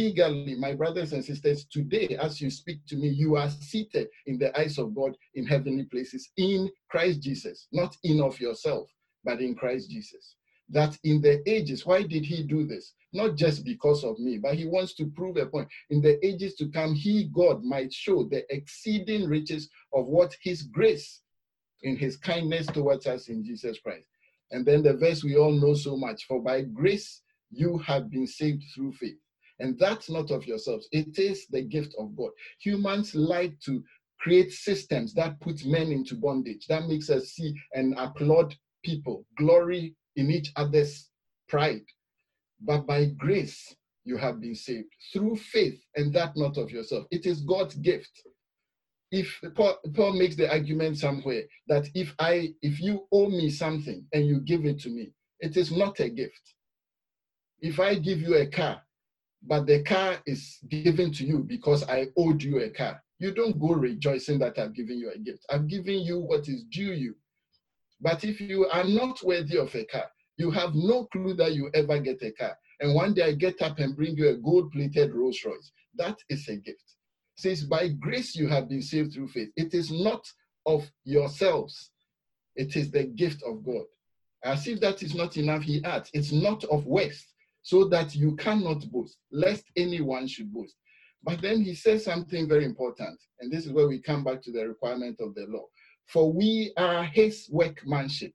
my brothers and sisters, today, as you speak to me, you are seated in the eyes of God in heavenly places in Christ Jesus, not in of yourself, but in Christ Jesus. That in the ages, why did he do this? Not just because of me, but he wants to prove a point. In the ages to come, he, God, might show the exceeding riches of what his grace in his kindness towards us in Jesus Christ. And then the verse we all know so much, for by grace you have been saved through faith. And that's not of yourselves. It is the gift of God. Humans like to create systems that put men into bondage. That makes us see and applaud people, glory in each other's pride. But by grace, you have been saved through faith, and that not of yourself. It is God's gift. If Paul makes the argument somewhere that if you owe me something and you give it to me, it is not a gift. If I give you a car, but the car is given to you because I owed you a car, you don't go rejoicing that I've given you a gift. I've given you what is due you. But if you are not worthy of a car, you have no clue that you ever get a car. And one day I get up and bring you a gold-plated Rolls Royce. That is a gift. It says, by grace you have been saved through faith. It is not of yourselves. It is the gift of God. As if that is not enough, he adds, it's not of works, so that you cannot boast, lest anyone should boast. But then he says something very important, and this is where we come back to the requirement of the law. For we are his workmanship,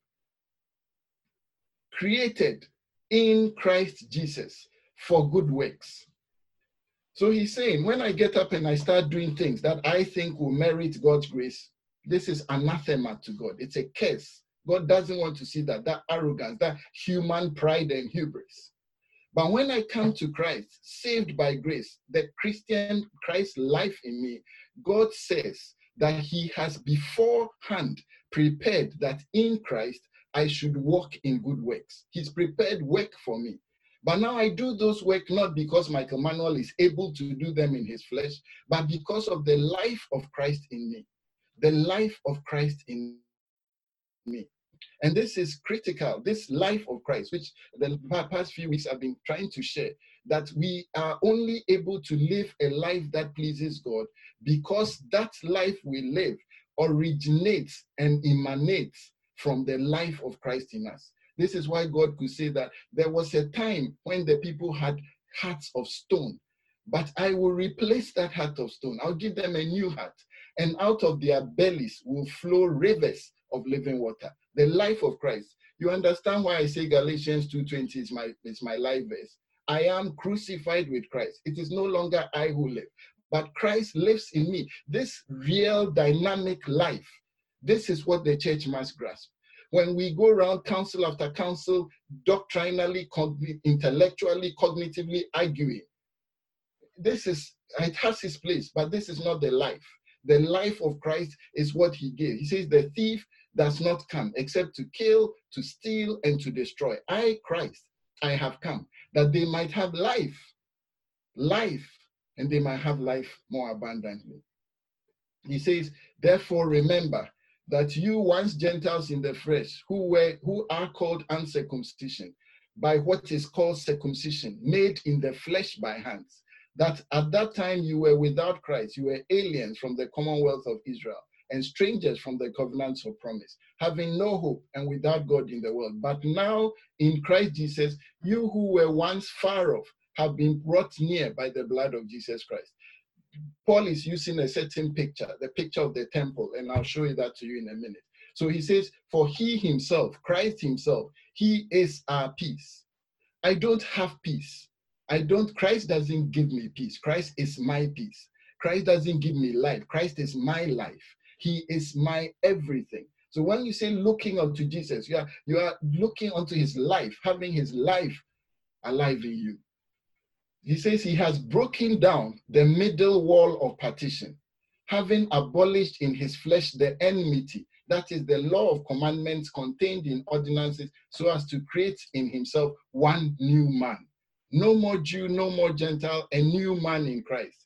created in Christ Jesus for good works. So he's saying, when I get up and I start doing things that I think will merit God's grace, this is anathema to God. It's a curse. God doesn't want to see that arrogance, that human pride and hubris. But when I come to Christ, saved by grace, the Christian Christ life in me, God says that he has beforehand prepared that in Christ I should walk in good works. He's prepared work for me. But now I do those work not because Michael Manuel is able to do them in his flesh, but because of the life of Christ in me. The life of Christ in me. And this is critical, this life of Christ, which the past few weeks I've been trying to share, that we are only able to live a life that pleases God because that life we live originates and emanates from the life of Christ in us. This is why God could say that there was a time when the people had hearts of stone, but I will replace that heart of stone. I'll give them a new heart, and out of their bellies will flow rivers of living water. The life of Christ. You understand why I say Galatians 2:20 is my life verse. I am crucified with Christ. It is no longer I who live, but Christ lives in me. This real dynamic life, this is what the church must grasp. When we go around council after council, doctrinally, intellectually, cognitively arguing, it has its place, but this is not the life. The life of Christ is what he gave. He says the thief does not come except to kill, to steal, and to destroy. I, Christ, I have come that they might have life, and they might have life more abundantly. He says, therefore remember that you once Gentiles in the flesh, who are called uncircumcision, by what is called circumcision, made in the flesh by hands, that at that time you were without Christ, you were aliens from the commonwealth of Israel, and strangers from the covenants of promise, having no hope and without God in the world. But now in Christ Jesus, you who were once far off have been brought near by the blood of Jesus Christ. Paul is using a certain picture, the picture of the temple, and I'll show you that to you in a minute. So he says, for he himself, Christ himself, he is our peace. I don't have peace. Christ doesn't give me peace. Christ is my peace. Christ doesn't give me life. Christ is my life. He is my everything. So when you say looking unto Jesus, you are looking unto his life, having his life alive in you. He says he has broken down the middle wall of partition, having abolished in his flesh the enmity, that is the law of commandments contained in ordinances, so as to create in himself one new man. No more Jew, no more Gentile, a new man in Christ.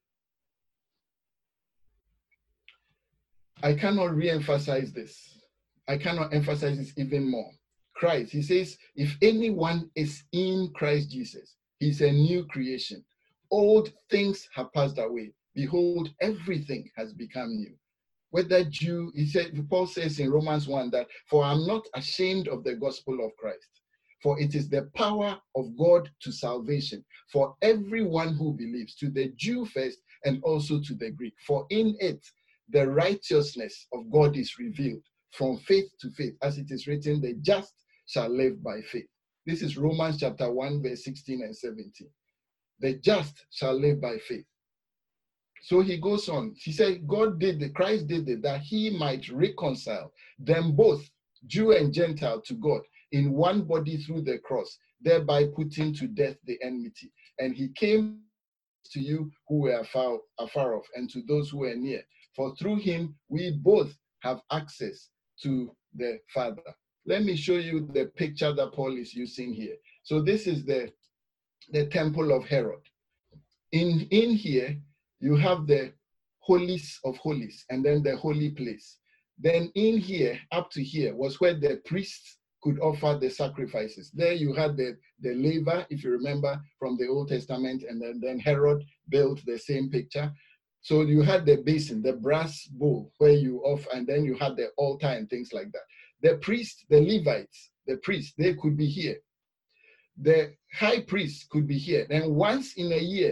I cannot re-emphasize this. I cannot emphasize this even more. Christ, he says, if anyone is in Christ Jesus, he's a new creation. Old things have passed away. Behold, everything has become new. Whether Jew, Paul says in Romans 1 that, for I'm not ashamed of the gospel of Christ, for it is the power of God to salvation for everyone who believes, to the Jew first and also to the Greek. For in it, the righteousness of God is revealed from faith to faith, as it is written, the just shall live by faith. This is Romans chapter 1, verse 16 and 17. The just shall live by faith. So he goes on. He said, Christ did it, that he might reconcile them both, Jew and Gentile, to God in one body through the cross, thereby putting to death the enmity. And he came to you who were afar off, and to those who were near. For through him, we both have access to the Father. Let me show you the picture that Paul is using here. So this is the temple of Herod. In here, you have the holies of holies, and then the holy place. Then in here, up to here, was where the priests could offer the sacrifices. There you had the laver, if you remember, from the Old Testament, and then Herod built the same picture. So you had the basin, the brass bowl, where you offer, and then you had the altar and things like that. The priests, the Levites, the priests, they could be here. The high priest could be here. Then once in a year,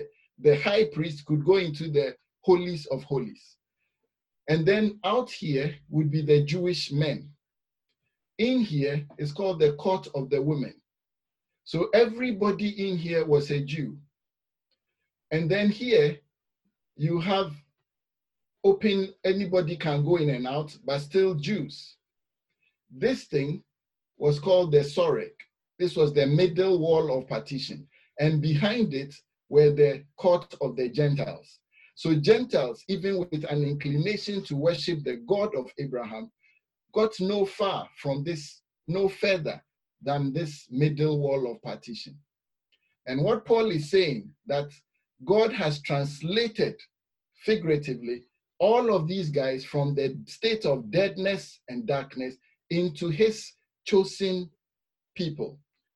the high priest could go into the holies of holies. And then out here would be the Jewish men. In here is called the court of the women. So everybody in here was a Jew. And then here you have open, anybody can go in and out, but still Jews. This thing was called the Sorek. This was the middle wall of partition. And behind it were the court of the Gentiles. So Gentiles, even with an inclination to worship the God of Abraham, got no far from this, no further than this middle wall of partition. And what Paul is saying, that God has translated figuratively all of these guys from the state of deadness and darkness into his chosen people.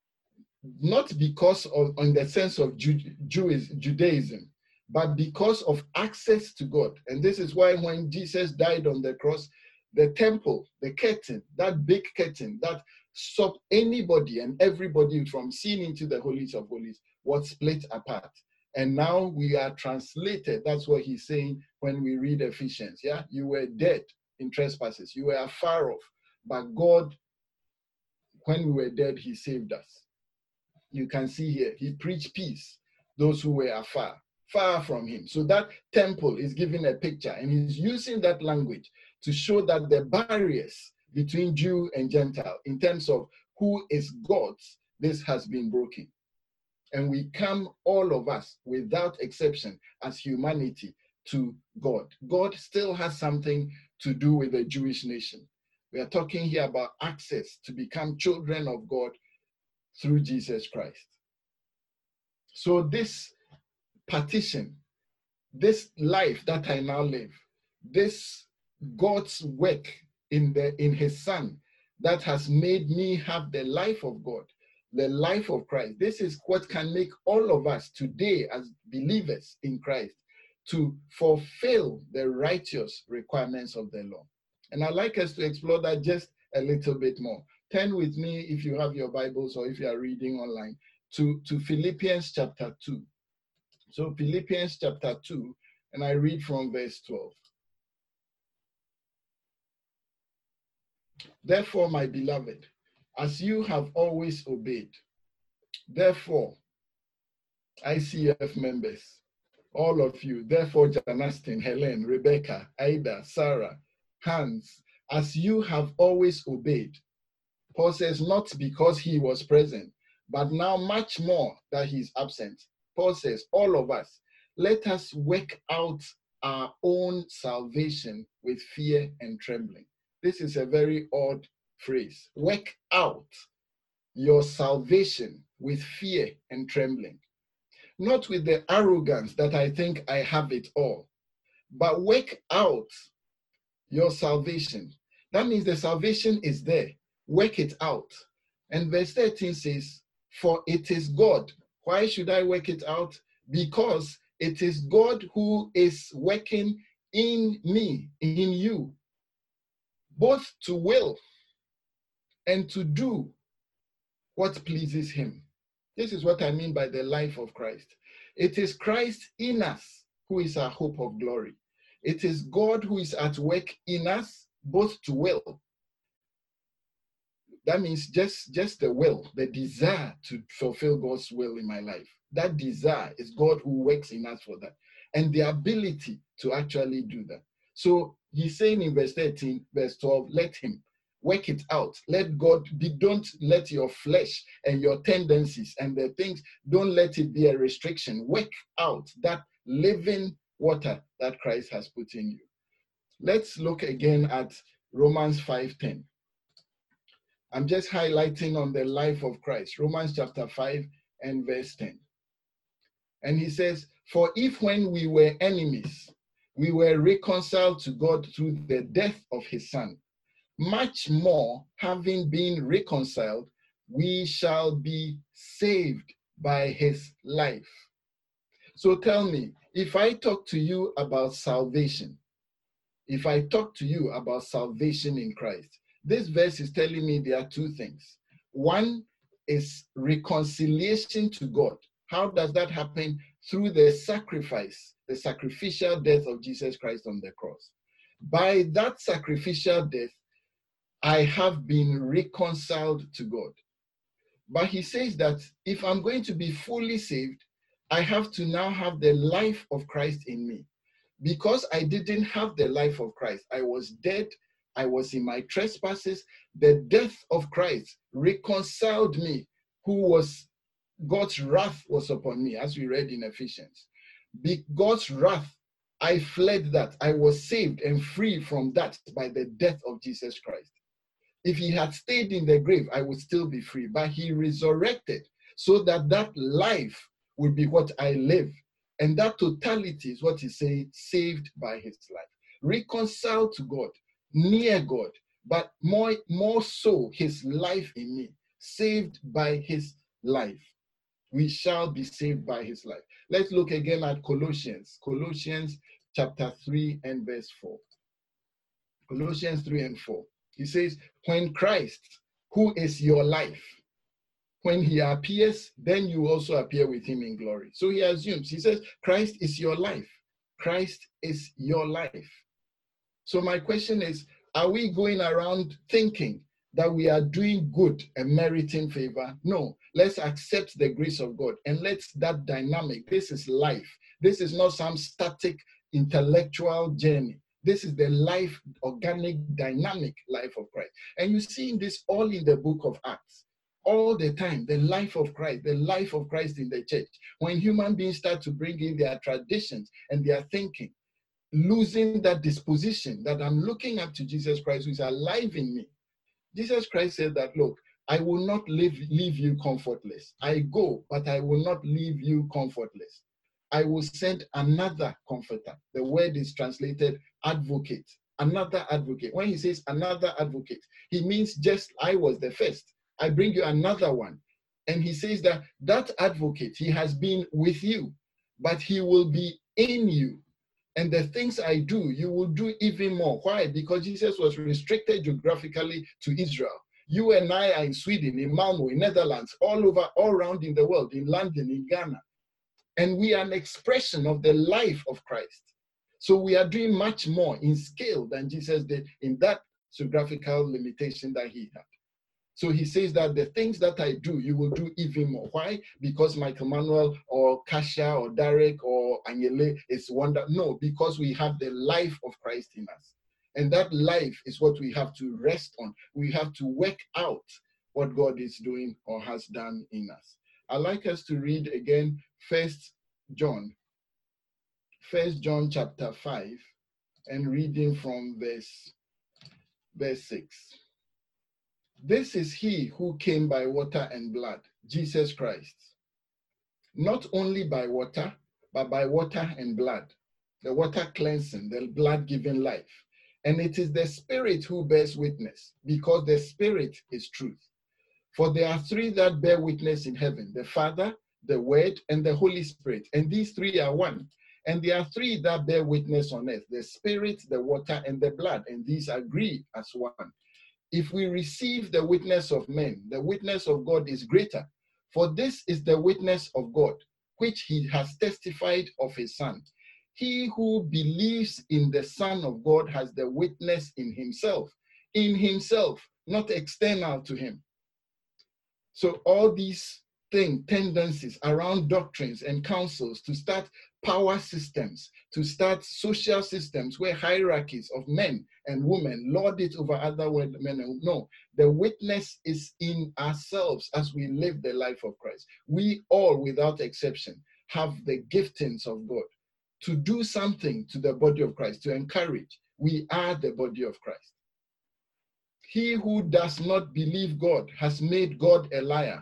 Not because of, in the sense of Judaism, but because of access to God. And this is why when Jesus died on the cross, the temple, the curtain, that big curtain that stopped anybody and everybody from seeing into the holies of holies, was split apart. And now we are translated. That's what he's saying when we read Ephesians. Yeah, you were dead in trespasses. You were afar off. But God, when we were dead, he saved us. You can see here, he preached peace, those who were afar, far from him. So that temple is giving a picture, and he's using that language to show that the barriers between Jew and Gentile, in terms of who is God's, this has been broken. And we come, all of us, without exception, as humanity, to God. God still has something to do with the Jewish nation. We are talking here about access to become children of God through Jesus Christ. So this partition, this life that I now live, this God's work in his Son that has made me have the life of God, the life of Christ. This is what can make all of us today as believers in Christ to fulfill the righteous requirements of the law. And I'd like us to explore that just a little bit more. Turn with me, if you have your Bibles or if you are reading online, to Philippians chapter 2. So Philippians chapter 2, and I read from verse 12. Therefore, my beloved, as you have always obeyed, therefore, ICF members, all of you, therefore, Janastin, Helen, Rebecca, Ida, Sarah, Hans, as you have always obeyed. Paul says, not because he was present, but now much more that he's absent. Paul says, all of us, let us work out our own salvation with fear and trembling. This is a very odd phrase. Work out your salvation with fear and trembling. Not with the arrogance that I think I have it all, but work out your salvation. That means the salvation is there. Work it out. And verse 13 says, for it is God. Why should I work it out? Because it is God who is working in me, in you, both to will and to do what pleases him. This is what I mean by the life of Christ. It is Christ in us who is our hope of glory. It is God who is at work in us, both to will. That means just the will, the desire to fulfill God's will in my life. That desire is God who works in us for that. And the ability to actually do that. So he's saying in verse 13, verse 12, let him work it out. Let God be, don't let your flesh and your tendencies and the things, don't let it be a restriction. Work out that living water that Christ has put in you. Let's look again at Romans 5:10. I'm just highlighting on the life of Christ. Romans chapter 5 and verse 10. And he says, for if when we were enemies, we were reconciled to God through the death of his Son, much more, having been reconciled, we shall be saved by his life. So tell me, if I talk to you about salvation, if I talk to you about salvation in Christ, this verse is telling me there are two things. One is reconciliation to God. How does that happen? Through the sacrifice, the sacrificial death of Jesus Christ on the cross. By that sacrificial death, I have been reconciled to God. But he says that if I'm going to be fully saved, I have to now have the life of Christ in me. Because I didn't have the life of Christ, I was dead, I was in my trespasses. The death of Christ reconciled me, God's wrath was upon me, as we read in Ephesians. God's wrath, I fled that. I was saved and free from that by the death of Jesus Christ. If he had stayed in the grave, I would still be free. But he resurrected so that that life would be what I live. And that totality is what he says, saved by his life. Reconciled to God, near God, but more so his life in me, saved by his life. We shall be saved by his life. Let's look again at Colossians chapter 3 and verse 4. Colossians 3 and 4. He says, when Christ, who is your life, when he appears, then you also appear with him in glory. So he assumes, he says, Christ is your life. Christ is your life. So my question is, are we going around thinking that we are doing good and meriting favor? No, let's accept the grace of God and let's that dynamic. This is life. This is not some static intellectual journey. This is the life, organic, dynamic life of Christ. And you see this all in the book of Acts. All the time, the life of Christ in the church. When human beings start to bring in their traditions and their thinking, losing that disposition that I'm looking up to Jesus Christ who is alive in me. Jesus Christ said that, look, I will not leave you comfortless. I go, but I will not leave you comfortless. I will send another comforter. The word is translated advocate, another advocate. When he says another advocate, he means just I was the first. I bring you another one. And he says that that advocate, he has been with you, but he will be in you. And the things I do, you will do even more. Why? Because Jesus was restricted geographically to Israel. You and I are in Sweden, in Malmo, in Netherlands, all around in the world, in London, in Ghana. And we are an expression of the life of Christ. So we are doing much more in scale than Jesus did in that geographical limitation that he had. So he says that the things that I do, you will do even more. Why? Because Michael Manuel or Kasia or Derek or Anyele is wonder. No, because we have the life of Christ in us. And that life is what we have to rest on. We have to work out what God is doing or has done in us. I'd like us to read again 1 John chapter 5 and reading from verse 6. This is he who came by water and blood, Jesus Christ. Not only by water, but by water and blood. The water cleansing, the blood giving life. And it is the Spirit who bears witness, because the Spirit is truth. For there are three that bear witness in heaven, the Father, the Word, and the Holy Spirit. And these three are one. And there are three that bear witness on earth, the Spirit, the water, and the blood. And these agree as one. If we receive the witness of men, the witness of God is greater. For this is the witness of God, which he has testified of his Son. He who believes in the Son of God has the witness in himself, not external to him. So all these tendencies around doctrines and councils to start power systems, to start social systems where hierarchies of men and women lord it over other men and no, the witness is in ourselves as we live the life of Christ. We all, without exception, have the giftings of God to do something to the body of Christ, to encourage. We are the body of Christ. He who does not believe God has made God a liar.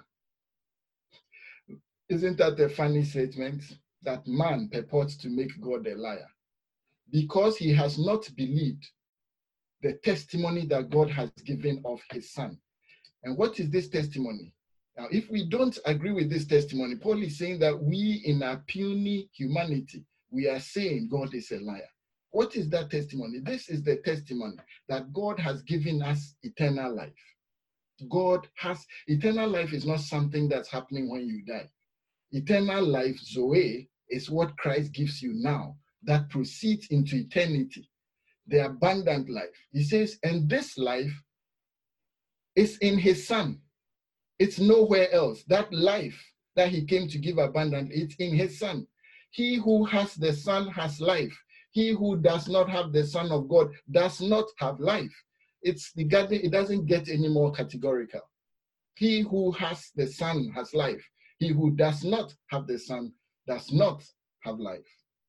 Isn't that a funny statement? That man purports to make God a liar because he has not believed the testimony that God has given of his Son. And what is this testimony? Now, if we don't agree with this testimony, Paul is saying that we in our puny humanity, we are saying God is a liar. What is that testimony? This is the testimony that God has given us eternal life. God has eternal life is not something that's happening when you die. Eternal life, Zoe, is what Christ gives you now, that proceeds into eternity, the abundant life. He says, and this life is in his Son. It's nowhere else. That life that he came to give abundantly, it's in his Son. He who has the Son has life. He who does not have the Son of God does not have life. It doesn't get any more categorical. He who has the Son has life. He who does not have the Son does not have life.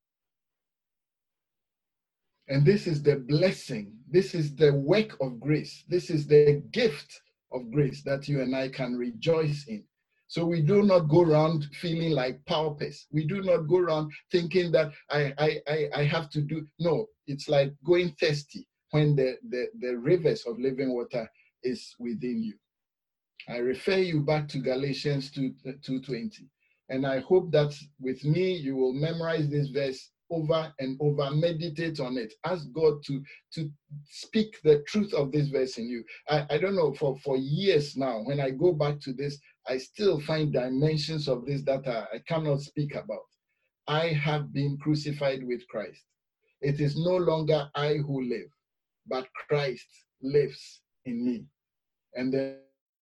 And this is the blessing. This is the work of grace. This is the gift of grace that you and I can rejoice in. So we do not go around feeling like paupers. We do not go around thinking that I have to do. No, it's like going thirsty when the rivers of living water is within you. I refer you back to Galatians 2:20. And I hope that with me, you will memorize this verse over and over, meditate on it, ask God to speak the truth of this verse in you. I don't know, for years now, when I go back to this, I still find dimensions of this that I cannot speak about. I have been crucified with Christ. It is no longer I who live, but Christ lives in me. And then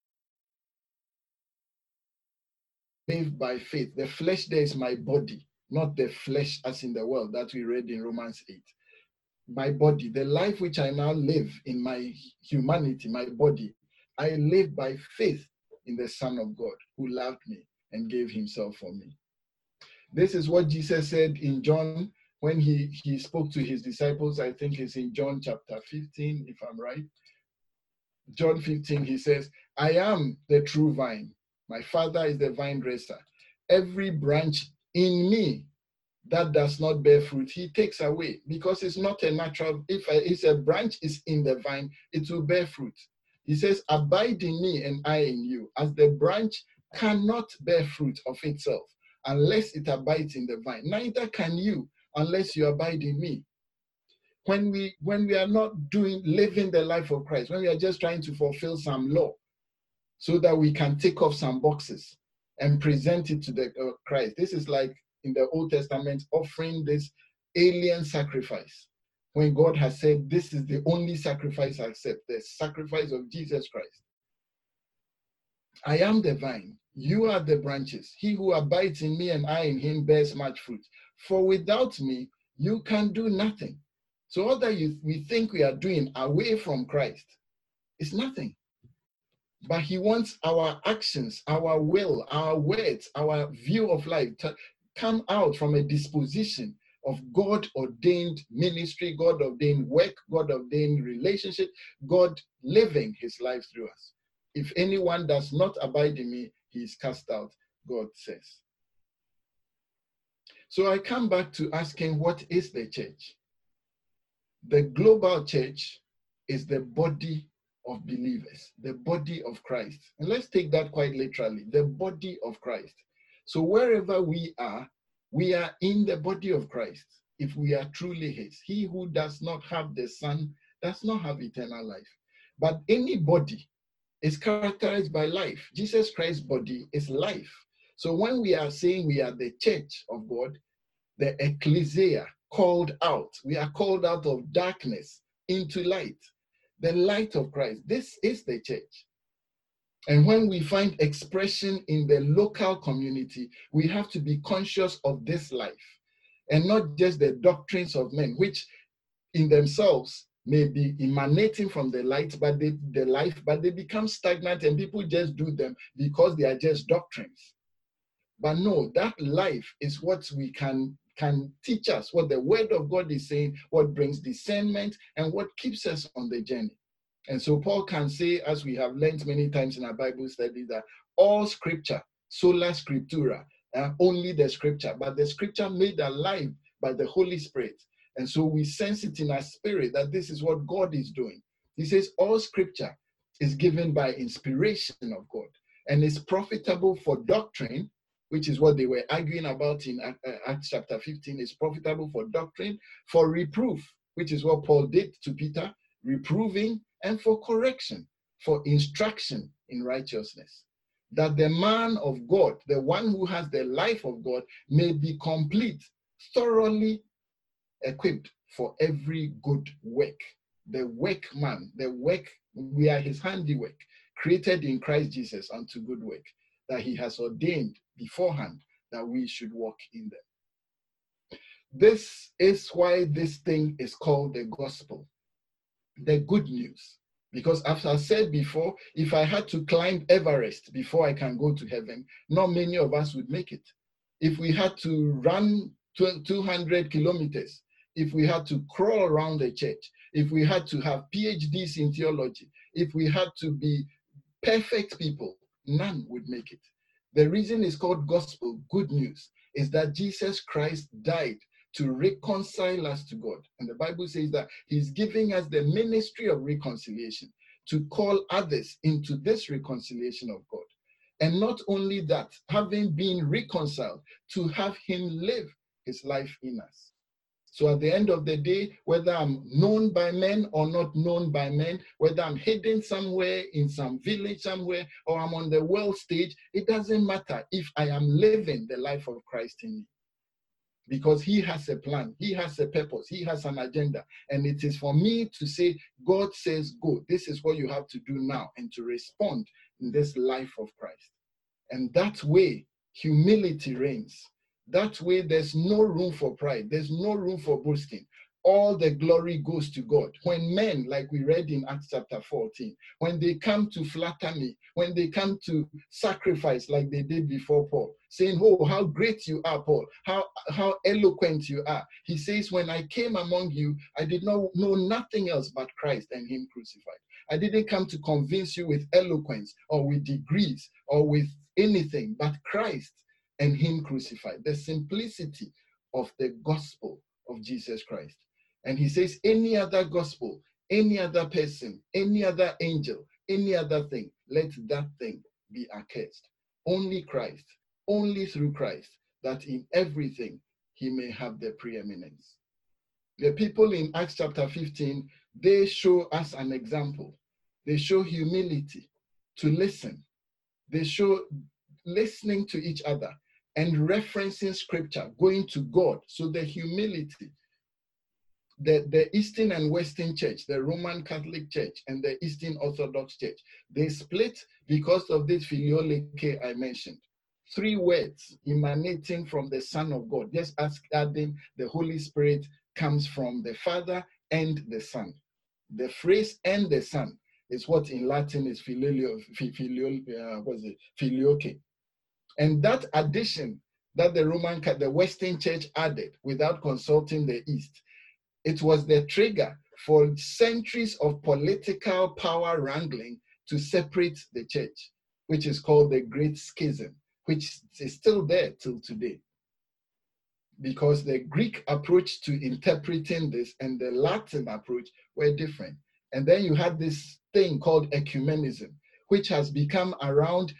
live by faith. The flesh there is my body, not the flesh as in the world that we read in Romans 8. My body, the life which I now live in my humanity, my body, I live by faith in the Son of God who loved me and gave himself for me. This is what Jesus said in John when he spoke to his disciples. I think it's in John chapter 15, if I'm right. John 15, he says, I am the true vine. My Father is the vine dresser. Every branch in me that does not bear fruit, he takes away, because it's not a natural. If a branch is in the vine, it will bear fruit. He says, abide in me and I in you, as the branch cannot bear fruit of itself unless it abides in the vine. Neither can you unless you abide in me. When we are not living the life of Christ, when we are just trying to fulfill some law so that we can tick off some boxes and present it to the Christ. This is like in the Old Testament offering this alien sacrifice, when God has said, this is the only sacrifice I accept, the sacrifice of Jesus Christ. I am the vine, you are the branches. He who abides in me and I in him bears much fruit. For without me, you can do nothing. So all that we think we are doing away from Christ is nothing. But he wants our actions, our will, our words, our view of life to come out from a disposition of God-ordained ministry, God-ordained work, God-ordained relationship, God living his life through us. If anyone does not abide in me, he is cast out, God says. So I come back to asking, what is the church? The global church is the body of believers, the body of Christ. And let's take that quite literally, the body of Christ. So wherever we are in the body of Christ, if we are truly his. He who does not have the Son does not have eternal life. But any body is characterized by life. Jesus Christ's body is life. So when we are saying we are the church of God, the ecclesia, called out, we are called out of darkness into light. The light of Christ. This is the church. And when we find expression in the local community, we have to be conscious of this life and not just the doctrines of men, which in themselves may be emanating from the light, but they become stagnant and people just do them because they are just doctrines. But no, that life is what we can teach us, what the word of God is saying, what brings discernment and what keeps us on the journey. And so Paul can say, as we have learned many times in our Bible study, that all scripture, sola scriptura, only the scripture, but the scripture made alive by the Holy Spirit. And so we sense it in our spirit that this is what God is doing. He says all scripture is given by inspiration of God and is profitable for doctrine, which is what they were arguing about in Acts chapter 15, is profitable for doctrine, for reproof, which is what Paul did to Peter, reproving, and for correction, for instruction in righteousness. that the man of God, the one who has the life of God, may be complete, thoroughly equipped for every good work. The workman, the work, we are his handiwork, created in Christ Jesus unto good work, that he has ordained beforehand that we should walk in them. This is why this thing is called the gospel, the good news. Because as I said before, if I had to climb Everest before I can go to heaven, not many of us would make it. If we had to run 200 kilometers, if we had to crawl around the church, if we had to have PhDs in theology, if we had to be perfect people, none would make it. The reason it's called gospel, good news, is that Jesus Christ died to reconcile us to God. And the Bible says that he's giving us the ministry of reconciliation to call others into this reconciliation of God. And not only that, having been reconciled, to have him live his life in us. So at the end of the day, whether I'm known by men or not known by men, whether I'm hidden somewhere in some village somewhere, or I'm on the world stage, it doesn't matter if I am living the life of Christ in me. Because he has a plan, he has a purpose, he has an agenda. And it is for me to say, God says, go, this is what you have to do now, and to respond in this life of Christ. And that way, humility reigns. That way, there's no room for pride. There's no room for boasting. All the glory goes to God. When men, like we read in Acts chapter 14, when they come to flatter me, when they come to sacrifice like they did before Paul, saying, oh, how great you are, Paul, how eloquent you are. He says, when I came among you, I did not know nothing else but Christ and him crucified. I didn't come to convince you with eloquence or with degrees or with anything but Christ and him crucified. The simplicity of the gospel of Jesus Christ. And he says, any other gospel, any other person, any other angel, any other thing, let that thing be accursed. Only Christ, only through Christ, that in everything he may have the preeminence. The people in Acts chapter 15, they show us an example. They show humility to listen. They show listening to each other and referencing scripture, going to God. So the humility, the Eastern and Western Church, the Roman Catholic Church and the Eastern Orthodox Church, they split because of this filioque I mentioned. 3 words emanating from the Son of God. Just as adding the Holy Spirit comes from the Father and the Son. The phrase "and the Son" is what in Latin is filioque. And that addition that the Western Church added without consulting the East, it was the trigger for centuries of political power wrangling to separate the church, which is called the Great Schism, which is still there till today. Because the Greek approach to interpreting this and the Latin approach were different. And then you had this thing called ecumenism, which has become around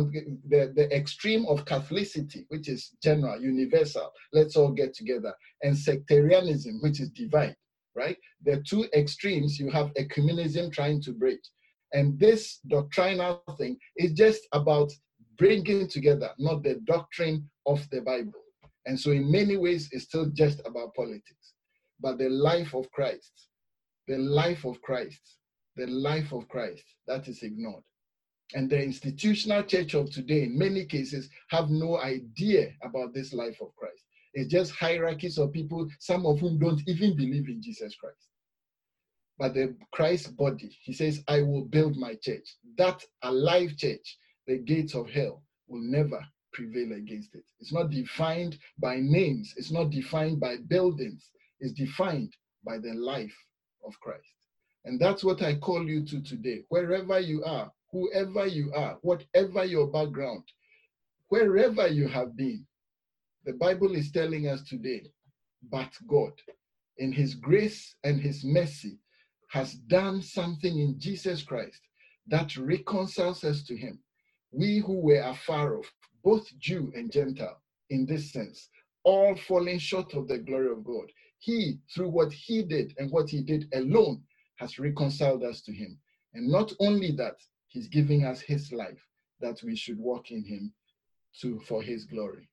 the extreme of Catholicity, which is general, universal, let's all get together, and sectarianism, which is divide, right? The 2 extremes, you have ecumenism trying to break. And this doctrinal thing is just about bringing together, not the doctrine of the Bible. And so in many ways, it's still just about politics. But the life of Christ, the life of Christ, the life of Christ, that is ignored. And the institutional church of today, in many cases, have no idea about this life of Christ. It's just hierarchies of people, some of whom don't even believe in Jesus Christ. But the Christ body, he says, I will build my church. That alive church, the gates of hell will never prevail against it. It's not defined by names. It's not defined by buildings. It's defined by the life of Christ. And that's what I call you to today. Wherever you are, whoever you are, whatever your background, wherever you have been, the Bible is telling us today, but God, in his grace and his mercy, has done something in Jesus Christ that reconciles us to him. We who were afar off, both Jew and Gentile, in this sense, all falling short of the glory of God. He, through what he did and what he did alone, has reconciled us to him. And not only that, he's giving us his life. that we should walk in him for his glory.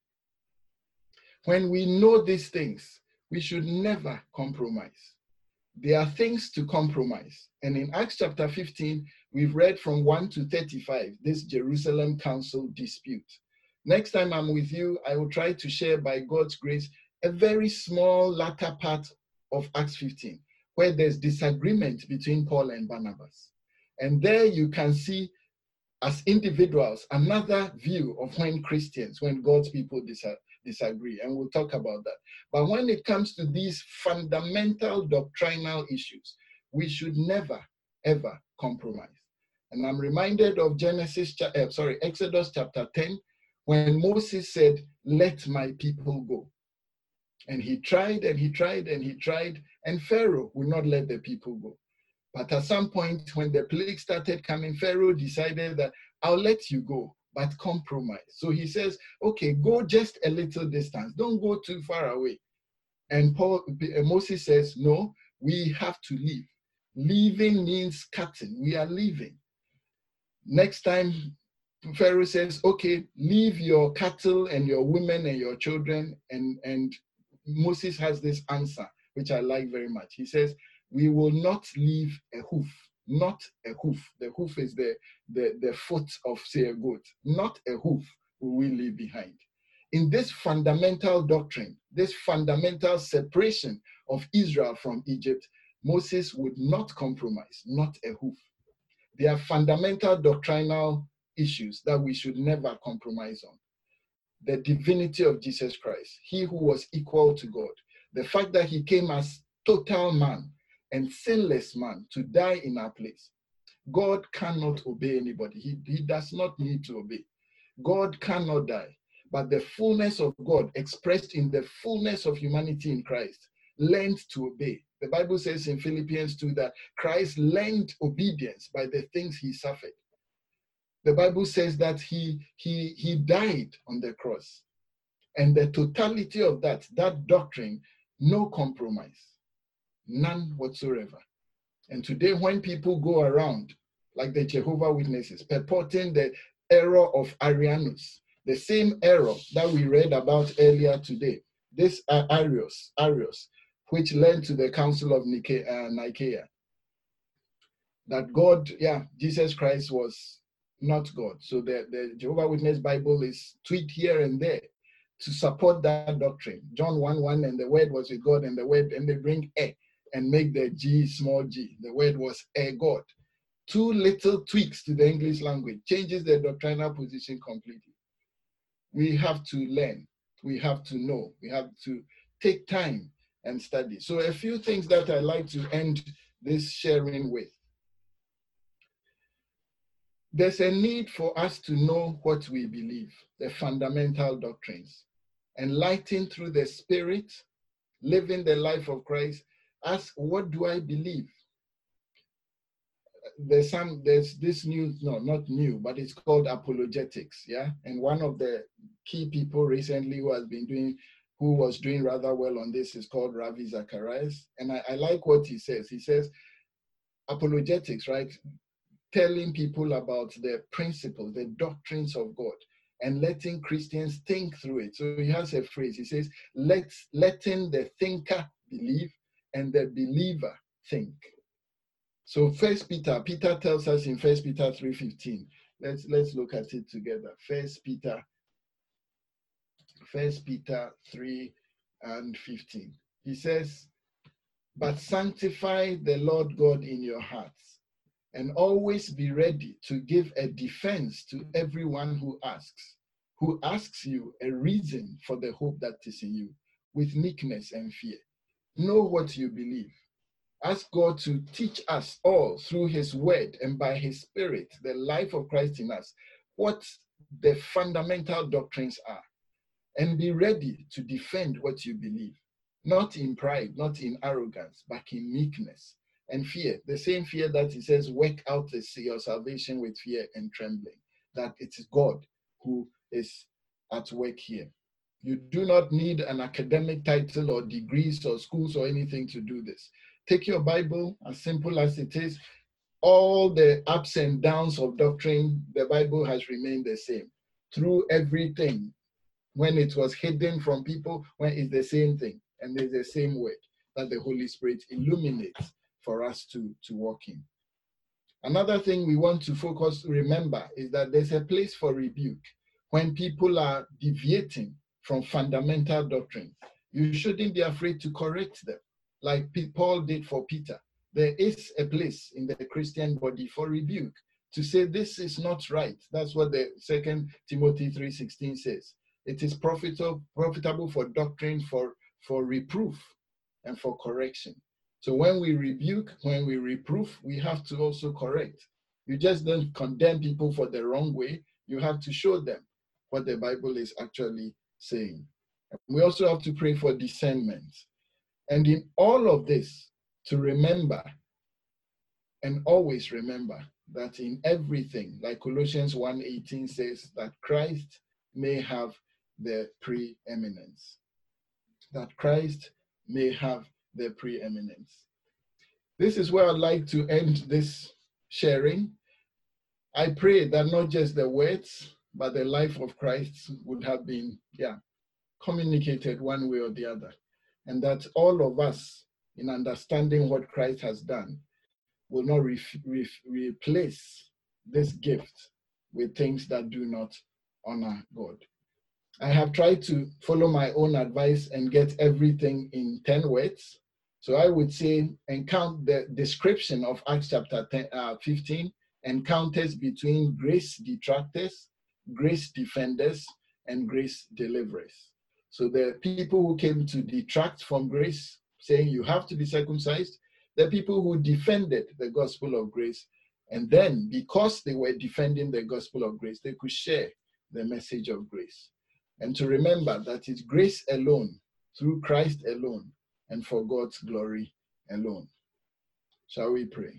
When we know these things, we should never compromise. There are things to compromise. And in Acts chapter 15, we've read from 1 to 35, this Jerusalem Council dispute. Next time I'm with you, I will try to share by God's grace a very small latter part of Acts 15, where there's disagreement between Paul and Barnabas. And there you can see, as individuals, another view of when God's people disagree, and we'll talk about that. But when it comes to these fundamental doctrinal issues, we should never, ever compromise. And I'm reminded of Exodus chapter 10, when Moses said, "Let my people go." And he tried and he tried and he tried, and Pharaoh would not let the people go. But at some point, when the plague started coming, Pharaoh decided that I'll let you go, but compromise. So he says, okay, go just a little distance. Don't go too far away. And Moses says, no, we have to leave. Leaving means cutting. We are leaving. Next time, Pharaoh says, okay, leave your cattle and your women and your children. And Moses has this answer, which I like very much. He says, we will not leave a hoof, not a hoof. The hoof is the foot of, say, a goat. Not a hoof will we leave behind. In this fundamental doctrine, this fundamental separation of Israel from Egypt, Moses would not compromise, not a hoof. There are fundamental doctrinal issues that we should never compromise on. The divinity of Jesus Christ, he who was equal to God. The fact that he came as total man and sinless man to die in our place. God cannot obey anybody. He does not need to obey. God cannot die. But the fullness of God expressed in the fullness of humanity in Christ learned to obey. The Bible says in Philippians 2 that Christ learned obedience by the things he suffered. The Bible says that he died on the cross. And the totality of that doctrine, no compromise, none whatsoever. And today when people go around, like the Jehovah's Witnesses, purporting the error of Arianus, the same error that we read about earlier today, this Arius, which led to the Council of Nicaea, that God, Jesus Christ was not God. So the Jehovah's Witness Bible is tweaked here and there to support that doctrine. John 1:1, and the word was with God, and the word, and they bring a and make the G small g. The word was a God. Two little tweaks to the English language changes the doctrinal position completely. We have to learn. We have to know. We have to take time and study. So a few things that I like to end this sharing with. There's a need for us to know what we believe, the fundamental doctrines, enlightened through the Spirit, living the life of Christ. Ask, what do I believe? There's this new, no, not new, but it's called apologetics, yeah? And one of the key people recently who was doing rather well on this is called Ravi Zacharias. And I like what he says. He says, apologetics, right? Telling people about the principles, the doctrines of God, and letting Christians think through it. So he has a phrase. He says, letting the thinker believe and the believer think. So Peter tells us in 1 Peter 3:15. Let's look at it together. 1 Peter 3:15. He says, but sanctify the Lord God in your hearts, and always be ready to give a defense to everyone who asks you a reason for the hope that is in you, with meekness and fear. Know what you believe. Ask God to teach us all through his word and by his Spirit, the life of Christ in us, what the fundamental doctrines are. And be ready to defend what you believe, not in pride, not in arrogance, but in meekness and fear. The same fear that he says, work out your salvation with fear and trembling, that it is God who is at work here. You do not need an academic title or degrees or schools or anything to do this. Take your Bible, as simple as it is, all the ups and downs of doctrine, the Bible has remained the same. Through everything, when it was hidden from people, when it's the same thing, and it's the same word that the Holy Spirit illuminates for us to walk in. Another thing we want to remember, is that there's a place for rebuke. When people are deviating from fundamental doctrine, you shouldn't be afraid to correct them, like Paul did for Peter. There is a place in the Christian body for rebuke, to say this is not right. That's what the 2 Timothy 3:16 says. It is profitable for doctrine, for reproof, and for correction. So when we rebuke, when we reproof, we have to also correct. You just don't condemn people for the wrong way. You have to show them what the Bible is actually saying. We also have to pray for discernment. And in all of this, to remember and always remember that in everything, like Colossians 1:18 says, that Christ may have the preeminence. That Christ may have the preeminence. This is where I'd like to end this sharing. I pray that not just the words, but the life of Christ would have been, communicated one way or the other. And that all of us, in understanding what Christ has done, will not replace this gift with things that do not honor God. I have tried to follow my own advice and get everything in 10 words. So I would say, count the description of Acts chapter 15, encounters between grace detractors, grace defenders, and grace deliverers. So the people who came to detract from grace, saying you have to be circumcised, the people who defended the gospel of grace, and then because they were defending the gospel of grace, they could share the message of grace. And to remember that it's grace alone, through Christ alone, and for God's glory alone. Shall we pray?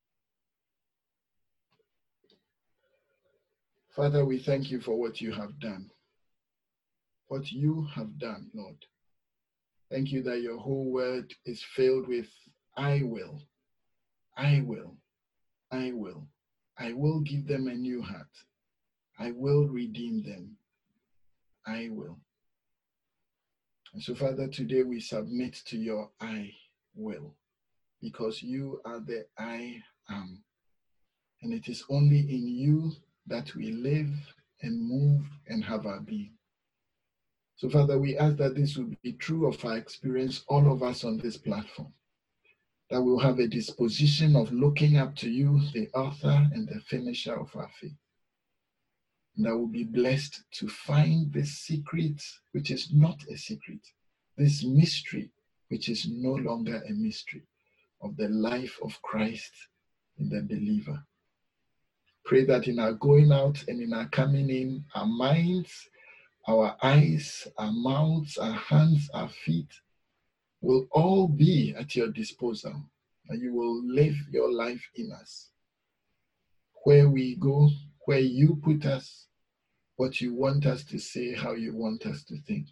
Father, we thank you for what you have done. What you have done, Lord. Thank you that your whole word is filled with I will, I will, I will. I will give them a new heart. I will redeem them. I will. And so, Father, today we submit to your I will, because you are the I am. And it is only in you that we live and move and have our being. So, Father, we ask that this will be true of our experience, all of us on this platform, that we'll have a disposition of looking up to you, the author and the finisher of our faith. And that we'll be blessed to find this secret, which is not a secret, this mystery, which is no longer a mystery, of the life of Christ in the believer. Pray that in our going out and in our coming in, our minds, our eyes, our mouths, our hands, our feet will all be at your disposal, and you will live your life in us. Where we go, where you put us, what you want us to say, how you want us to think.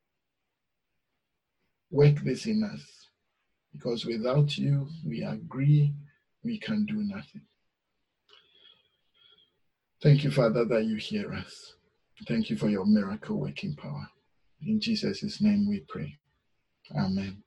Work this in us, because without you, we agree we can do nothing. Thank you, Father, that you hear us. Thank you for your miracle working power. In Jesus' name we pray. Amen.